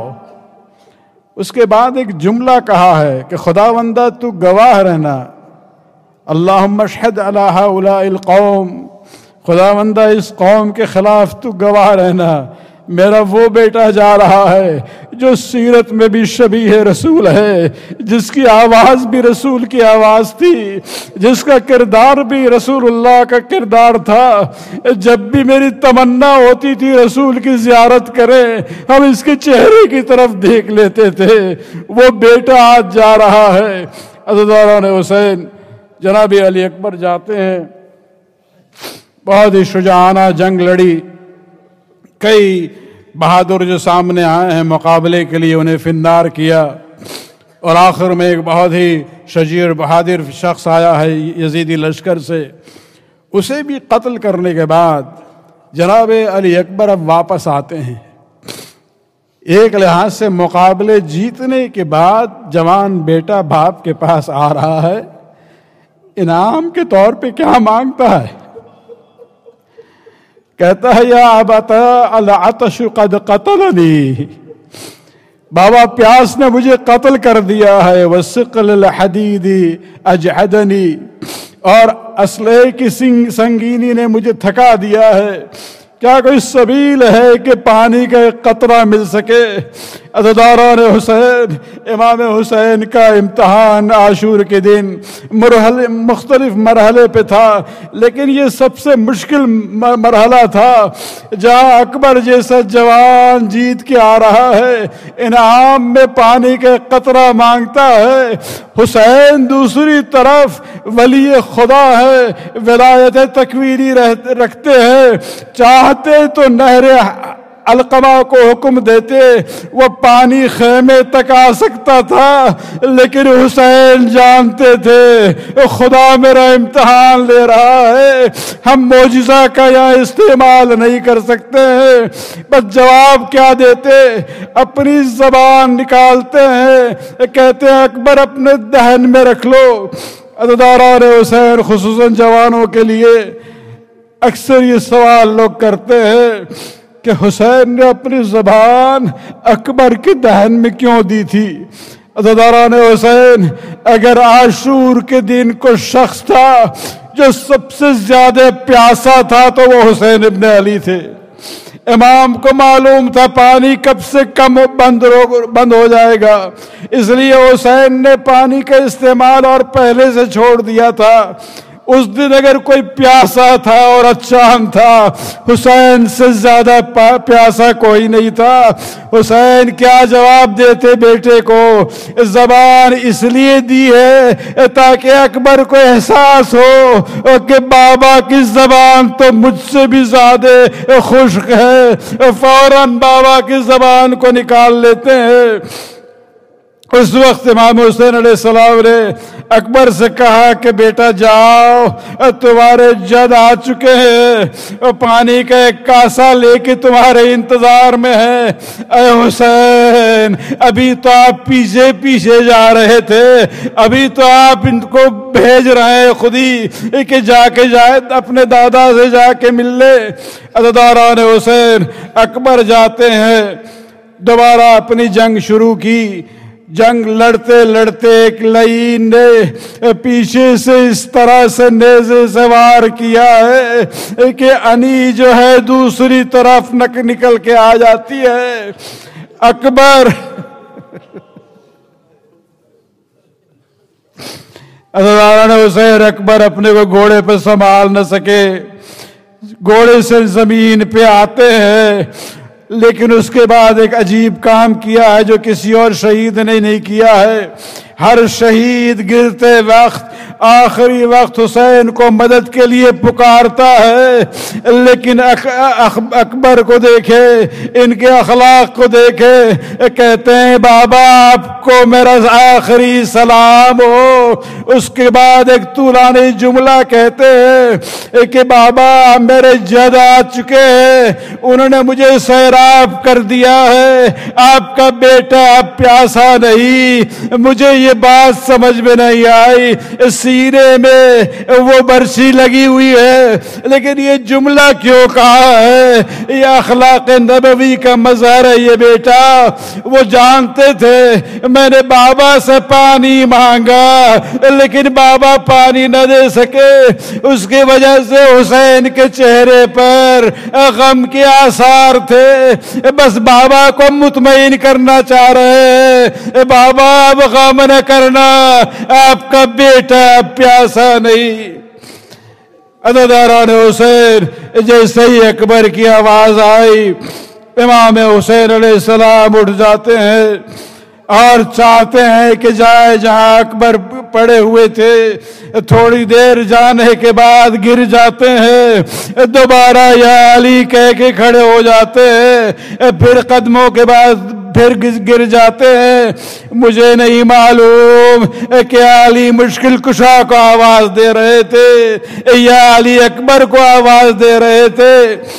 اس کے بعد ایک جملہ کہا ہے کہ خداوندہ تو گواہ رہنا، اللہم اشہد علی ہؤلاء القوم، خداوندہ اس قوم کے خلاف تو گواہ رہنا، میرا وہ بیٹا جا رہا ہے جو سیرت میں بھی شبیہ رسول ہے، جس کی آواز بھی رسول کی آواز تھی، جس کا کردار بھی رسول اللہ کا کردار تھا۔ جب بھی میری تمنا ہوتی تھی رسول کی زیارت کریں، ہم اس کے چہرے کی طرف دیکھ لیتے تھے۔ وہ بیٹا آج جا رہا ہے۔ عزیزان حسین، جناب علی اکبر جاتے ہیں، بہت ہی شجاعانہ جنگ لڑی، کئی بہادر جو سامنے آئے ہیں مقابلے کے لیے انہیں فنار کیا، اور آخر میں ایک بہت ہی شجیر بہادر شخص آیا ہے یزیدی لشکر سے، اسے بھی قتل کرنے کے بعد جناب علی اکبر اب واپس آتے ہیں۔ ایک لحاظ سے مقابلے جیتنے کے بعد جوان بیٹا باپ کے پاس آ رہا ہے، انعام کے طور پہ کیا مانگتا ہے؟ کہتا ہے یا ابتا العطش قد قتلنی، بابا پیاس نے مجھے قتل کر دیا ہے، وثقل الحدید اجعدنی، اور اسلحے کی سنگینی نے مجھے تھکا دیا ہے، کیا کوئی سبیل ہے کہ پانی کا ایک قطرہ مل سکے؟ عزیزان حسین، امام حسین کا امتحان عاشور کے دن مرحلے مختلف مرحلے پہ تھا، لیکن یہ سب سے مشکل مرحلہ تھا، جہاں اکبر جیسا جوان جیت کے آ رہا ہے، انعام میں پانی کا قطرہ مانگتا ہے۔ حسین دوسری طرف ولی خدا ہے، ولایت تکوینی رکھتے ہیں، چاہتے تو نہر علقمہ کو حکم دیتے، وہ پانی خیمے تک آ سکتا تھا، لیکن حسین جانتے تھے خدا میرا امتحان لے رہا ہے، ہم معجزہ کا یہاں استعمال نہیں کر سکتے ہیں۔ بس جواب کیا دیتے؟ اپنی زبان نکالتے ہیں، کہتے ہیں اکبر اپنے دہن میں رکھ لو۔ عزیزان حسین، خصوصاً جوانوں کے لیے اکثر یہ سوال لوگ کرتے ہیں کہ حسین نے اپنی زبان اکبر کے دہن میں کیوں دی تھی؟ عزیزان حسین، اگر عاشور کے دن کو شخص تھا جو سب سے زیادہ پیاسا تھا تو وہ حسین ابن علی تھے۔ امام کو معلوم تھا پانی کب سے کم بند ہو جائے گا، اس لیے حسین نے پانی کا استعمال اور پہلے سے چھوڑ دیا تھا۔ اس دن اگر کوئی پیاسا تھا اور اچان تھا، حسین سے زیادہ پیاسا کوئی نہیں تھا۔ حسین کیا جواب دیتے بیٹے کو؟ زبان اس لیے دی ہے تاکہ اکبر کو احساس ہو کہ بابا کی زبان تو مجھ سے بھی زیادہ خشک ہے، فوراً بابا کی زبان کو نکال لیتے ہیں۔ اس وقت امام حسین علیہ السلام نے اکبر سے کہا کہ بیٹا جاؤ، تمہارے جد آ چکے ہیں، پانی کا ایک کاسا لے کے تمہارے انتظار میں ہے۔ اے حسین، ابھی تو آپ پیچھے پیچھے جا رہے تھے، ابھی تو آپ ان کو بھیج رہے ہیں خود ہی کہ جا کے جائے اپنے دادا سے جا کے مل لے۔ عزیزان حسین، اکبر جاتے ہیں، دوبارہ اپنی جنگ شروع کی۔ جنگ لڑتے لڑتے ایک لعین نے پیچھے سے اس طرح سے نیزے سے وار کیا ہے کہ انی جو ہے دوسری طرف نک نکل کے آ جاتی ہے۔ اکبر عزیزان حسین، اکبر اپنے کو گھوڑے پہ سنبھال نہ سکے، گھوڑے سے زمین پہ آتے ہیں، لیکن اس کے بعد ایک عجیب کام کیا ہے جو کسی اور شہید نے نہیں کیا ہے۔ ہر شہید گرتے وقت آخری وقت حسین کو مدد کے لیے پکارتا ہے، لیکن اکبر کو دیکھے، ان کے اخلاق کو دیکھے، کہتے ہیں بابا آپ کو میرا آخری سلام ہو۔ اس کے بعد ایک طولانی جملہ کہتے ہیں کہ بابا میرے جد آ چکے ہیں، انہوں نے مجھے سیراب کر دیا ہے، آپ کا بیٹا اب پیاسا نہیں، مجھے یہ بات سمجھ میں نہیں آئی. سینے میں وہ برسی لگی ہوئی ہے لیکن یہ جملہ کیوں کہا ہے؟ یہ اخلاق نبوی کا مظہر ہے. یہ بیٹا وہ جانتے تھے میں نے بابا سے پانی مانگا لیکن بابا پانی نہ دے سکے. اس کی وجہ سے حسین کے چہرے پر غم کے آثار تھے. بس بابا کو مطمئن کرنا چاہ رہے ہیں. بابا اب غم نہ کرنا, آپ کا بیٹا پیاسا نہیں. عزاداران حسین, جیسے ہی اکبر کی آواز آئی امام حسین علیہ السلام اٹھ جاتے ہیں اور چاہتے ہیں کہ جائے جہاں اکبر پڑے ہوئے تھے. تھوڑی دیر جانے کے بعد گر جاتے ہیں, دوبارہ یا علی کہہ کے کھڑے ہو جاتے ہیں, پھر قدموں کے بعد پھر گر جاتے ہیں. مجھے نہیں معلوم کہ علی مشکل کشا کو آواز دے رہے تھے یا علی اکبر کو آواز دے رہے تھے.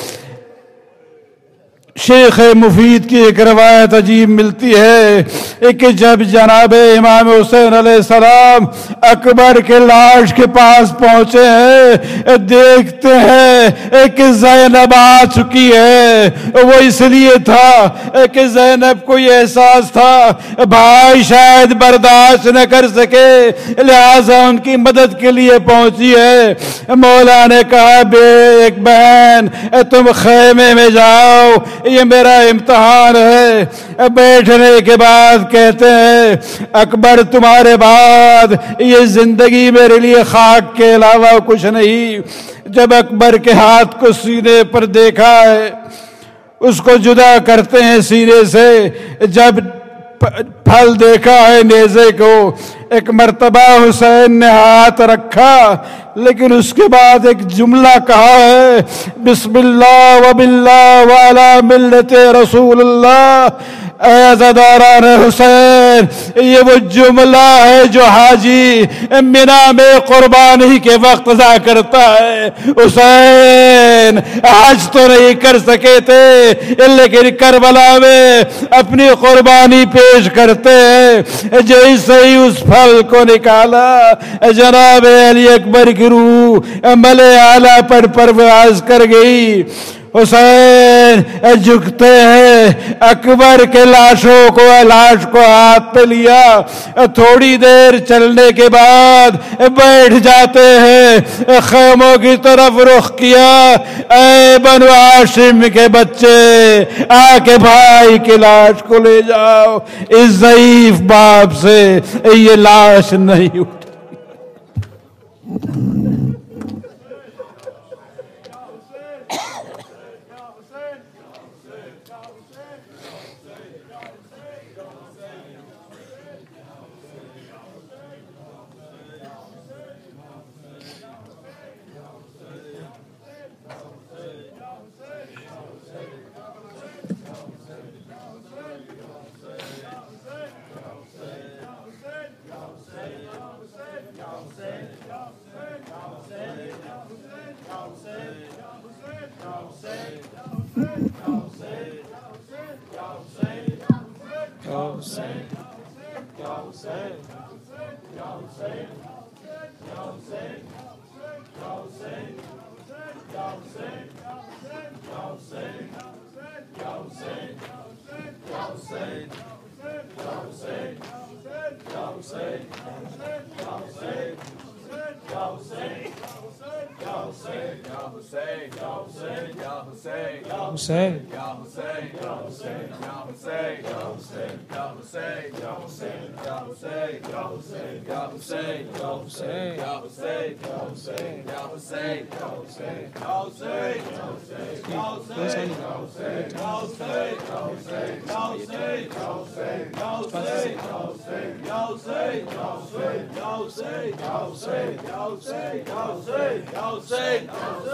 شیخ مفید کی ایک روایت عجیب ملتی ہے کہ جب جناب امام حسین علیہ السلام اکبر کے لاش کے پاس پہنچے ہیں, دیکھتے ہیں کہ زینب آ چکی ہے. وہ اس لیے تھا کہ زینب کو یہ احساس تھا بھائی شاید برداشت نہ کر سکے, لہذا ان کی مدد کے لیے پہنچی ہے. مولا نے کہا بے ایک بہن تم خیمے میں جاؤ, یہ میرا امتحان ہے. بیٹھنے کے بعد کہتے ہیں اکبر تمہارے بعد یہ زندگی میرے لیے خاک کے علاوہ کچھ نہیں. جب اکبر کے ہاتھ کو سینے پر دیکھا ہے, اس کو جدا کرتے ہیں سینے سے, جب پھل دیکھا ہے نیزے کو, ایک مرتبہ حسین نے ہاتھ رکھا لیکن اس کے بعد ایک جملہ کہا ہے بسم اللہ و باللہ وعلی ملت رسول اللہ. اے عزاداران حسین, یہ وہ جملہ ہے جو حاجی مینا میں قربانی کے وقت ادا کرتا ہے. حسین حج تو نہیں کر سکے تھے لیکن کربلا میں اپنی قربانی پیش کرتے ہیں. جیسے ہی اس پھل کو نکالا جناب علی اکبر کی روح ملے اعلیٰ پر پرواز کر گئی. حسین جھکتے ہیں, اکبر کے لاشوں کو لاش کو ہاتھ پہ لیا, تھوڑی دیر چلنے کے بعد بیٹھ جاتے ہیں, خیموں کی طرف رخ کیا. اے بنو ہاشم کے بچے, آ کے بھائی کی لاش کو لے جاؤ, اس ضعیف باپ سے یہ لاش نہیں اٹھی.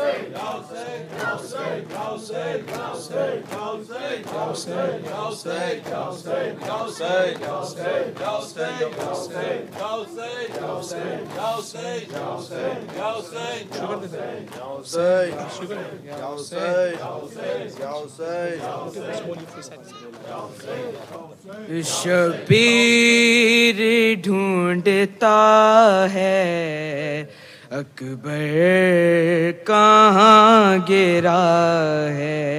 شبیر ڈھونڈتا ہے اکبر کہاں گرا ہے،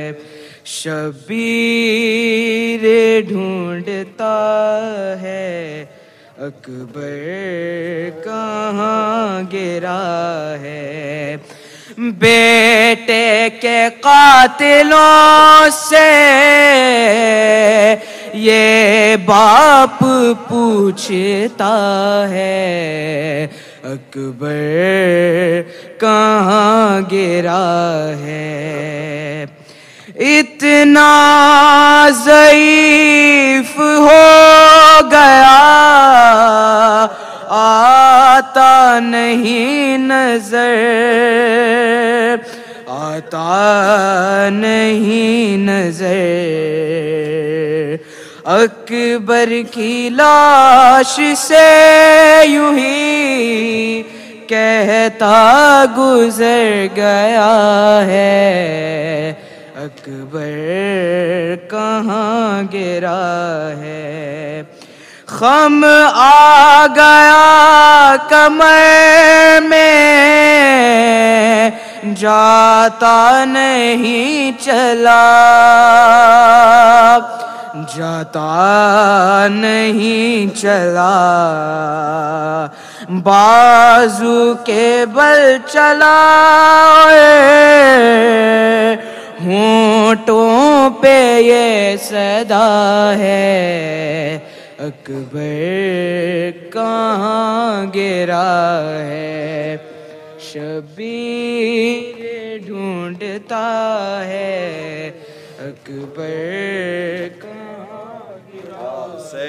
شبیر ڈھونڈتا ہے اکبر کہاں گرا ہے، بیٹے کے قاتلوں سے یہ باپ پوچھتا ہے اکبر کہاں گرا ہے، اتنا ضعیف ہو گیا آتا نہیں نظر، آتا نہیں نظر، اکبر کی لاش سے یوں ہی کہتا گزر گیا ہے اکبر کہاں گرا ہے، خم آ گیا کمر میں جاتا نہیں چلا، جاتا نہیں چلا، بازو کے بل چلا ہونٹوں پہ یہ صدا ہے اکبر کہاں گرا ہے، شبیر ڈھونڈتا ہے اکبر کہاں گرا ہے،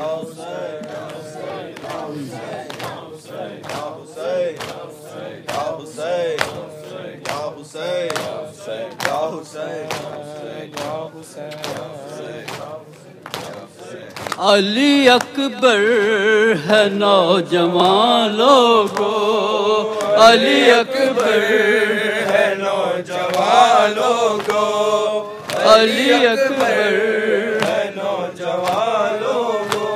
علی اکبر ہے نوجوان لوگو، علی اکبر ہے نوجوان لوگو، علی اکبر ہے نوجوان لوگو،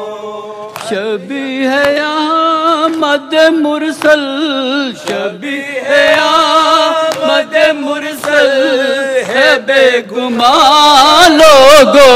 شبی ہے یہاں مد مرسل، شبی ہے یہاں مد مرسل ہے بے گمان لوگو،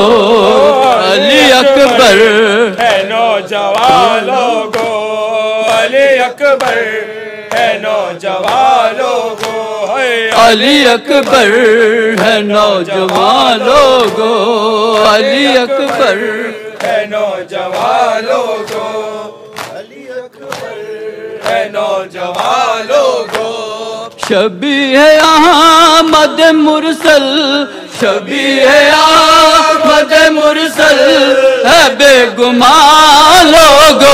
علی اکبر ہے نوجوان لوگو، علی اکبر ہے نوجوان لوگو، علی اکبر ہے نوجوان لوگو، علی اکبر ہے نوجوان لوگو، علی اکبر ہے نوجوان لوگو، شبی ہے یہاں مد مرسل، شبی ہے یہاں مد مرسل ہے بے گمان لوگو،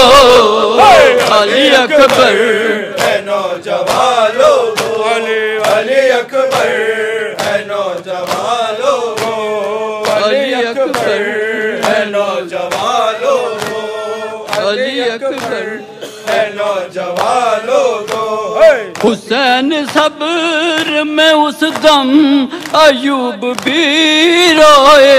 علی اکبر ہے نوجوان لوگو، علی اکبر ہے نوجوان لوگو، علی اکبر ہے نوجوان لوگو، علی اکبر ہے نوجوان لوگو، حسین صبر میں اس دم ایوب بھی روئے،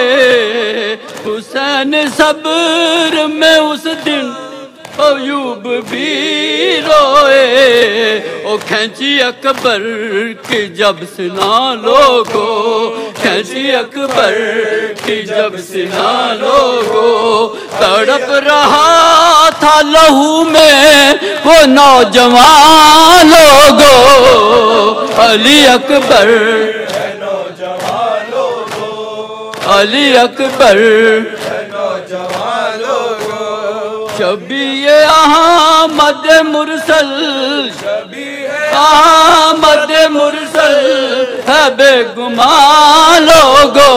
حسین صبر میں اس دن ایوب بھی روئے، او کھینچی اکبر کی جب سنا لوگو، کھینچی اکبر کی جب سنا لوگو، تڑپ رہا تھا لہو میں وہ نوجوان لوگو، علی اکبر ہے نوجوان لوگو، علی اکبر ہے نوجوان لوگو، شبی یہاں مد مرسل، شبی یہاں مد مرسل ہے بے گمان لوگو،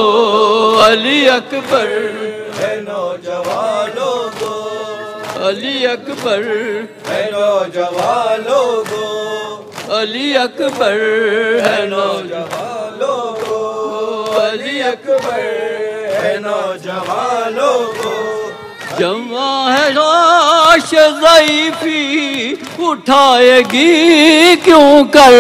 علی اکبر ہے نوجوان لوگو، علی اکبر ہے نوجوان لوگو، علی اکبر ہے نوجوان لوگو، علی اکبر ہے نوجوان لوگو، جوان ہے لاش ضعیفی اٹھائے گی کیوں کر،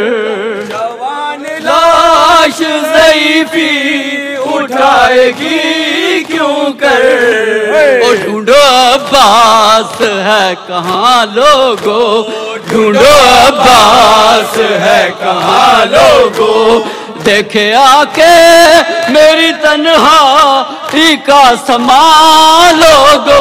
جوان لاش ضعیفی اٹھائے گی کیوں کر، او ڈھونڈو عباس ہے کہاں لوگو، ڈھونڈو عباس ہے کہاں لوگو، دیکھے آ کے میری تنہائی کا سما لوگو،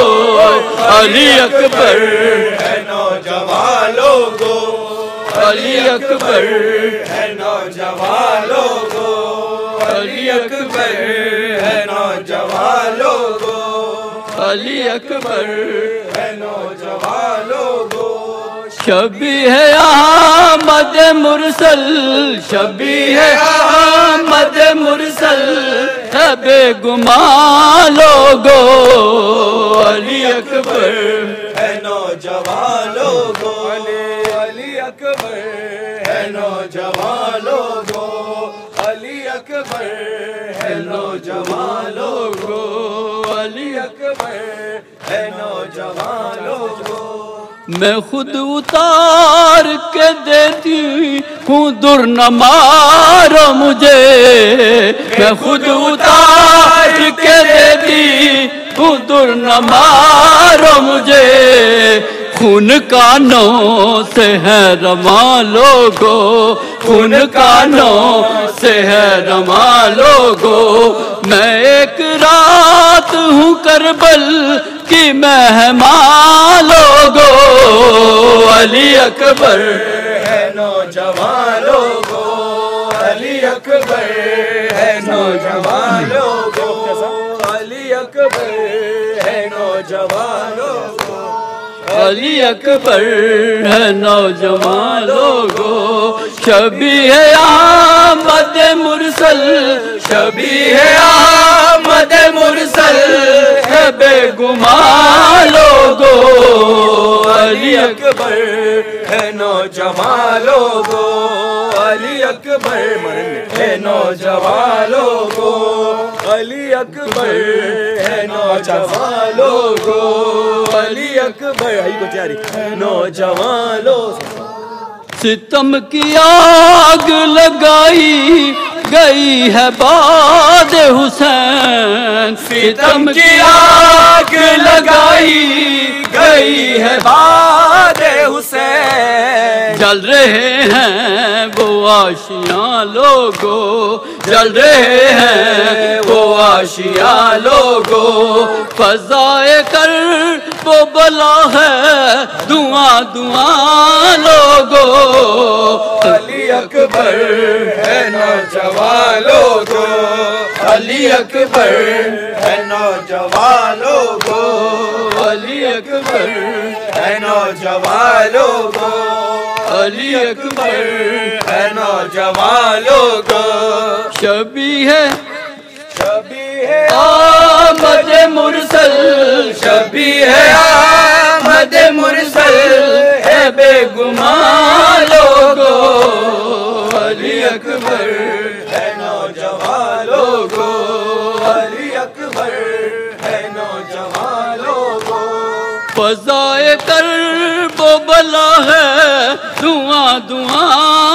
علی اکبر ہے نوجوان لوگو، علی اکبر ہے نوجوان لوگو، علی اکبر ہے نوجوان لوگو، علی اکبر ہے نوجوان لوگو، شبیہ ہے احمد مرسل، شبیہ ہے احمد مرسل ہے بے گمان لوگو، علی اکبر ہے نوجوان لوگو، علی اکبر ہے نوجوان لوگو، علی اکبر ہے نوجوان لوگو، علی اکبر ہے نوجوان لوگو، میں خود اتار کے دیتی ہوں در نہ مارو مجھے، میں خود اتار کے دیتی ہوں در نہ مارو مجھے، خون کانوں سے ہے رواں لوگو، خون کانوں سے ہے رواں لوگو، میں ایک رات ہوں کربل کی مہمان لوگو، علی اکبر ہے نوجوان لوگو، علی اکبر ہے نوجوان لوگو، علی اکبر ہے نوجوان لوگو، علی اکبر ہے نوجوان لوگو، شبیہ احمد مرسل، شبیہ احمد مرسل ہے بے گمان لوگو، علی اکبر ہے نوجوان لوگو، علی اکبر ہے نوجوان لوگو، علی اکبر ہے نوجوان لوگو، علی اکبر نوجوان لوگو، ستم کی آگ لگائی گئی ہے باد حسین، ستم کی آگ لگائی گئی ہے باد حسین، جل رہے ہیں وہ آشیاں لوگو، جل رہے ہیں وہ آشیاں لوگو، فضائے کر وہ بلا ہے دعاں دعاں لوگو، علی اکبر ہے نوجوان لوگو، علی اکبر ہے نوجوان لوگو، علی اکبر ہے نوجوان لوگو، علی اکبر ہے نوجوان لوگو، شبیہ شبیہ احمد مرسل، شبیہ احمد مرسل ہے بے گمان لوگو، علی اکبر ہے نوجوان لوگو، علی اکبر ہے نوجوان لوگو، فضائے کر وہ بلا ہے دعاں دعاں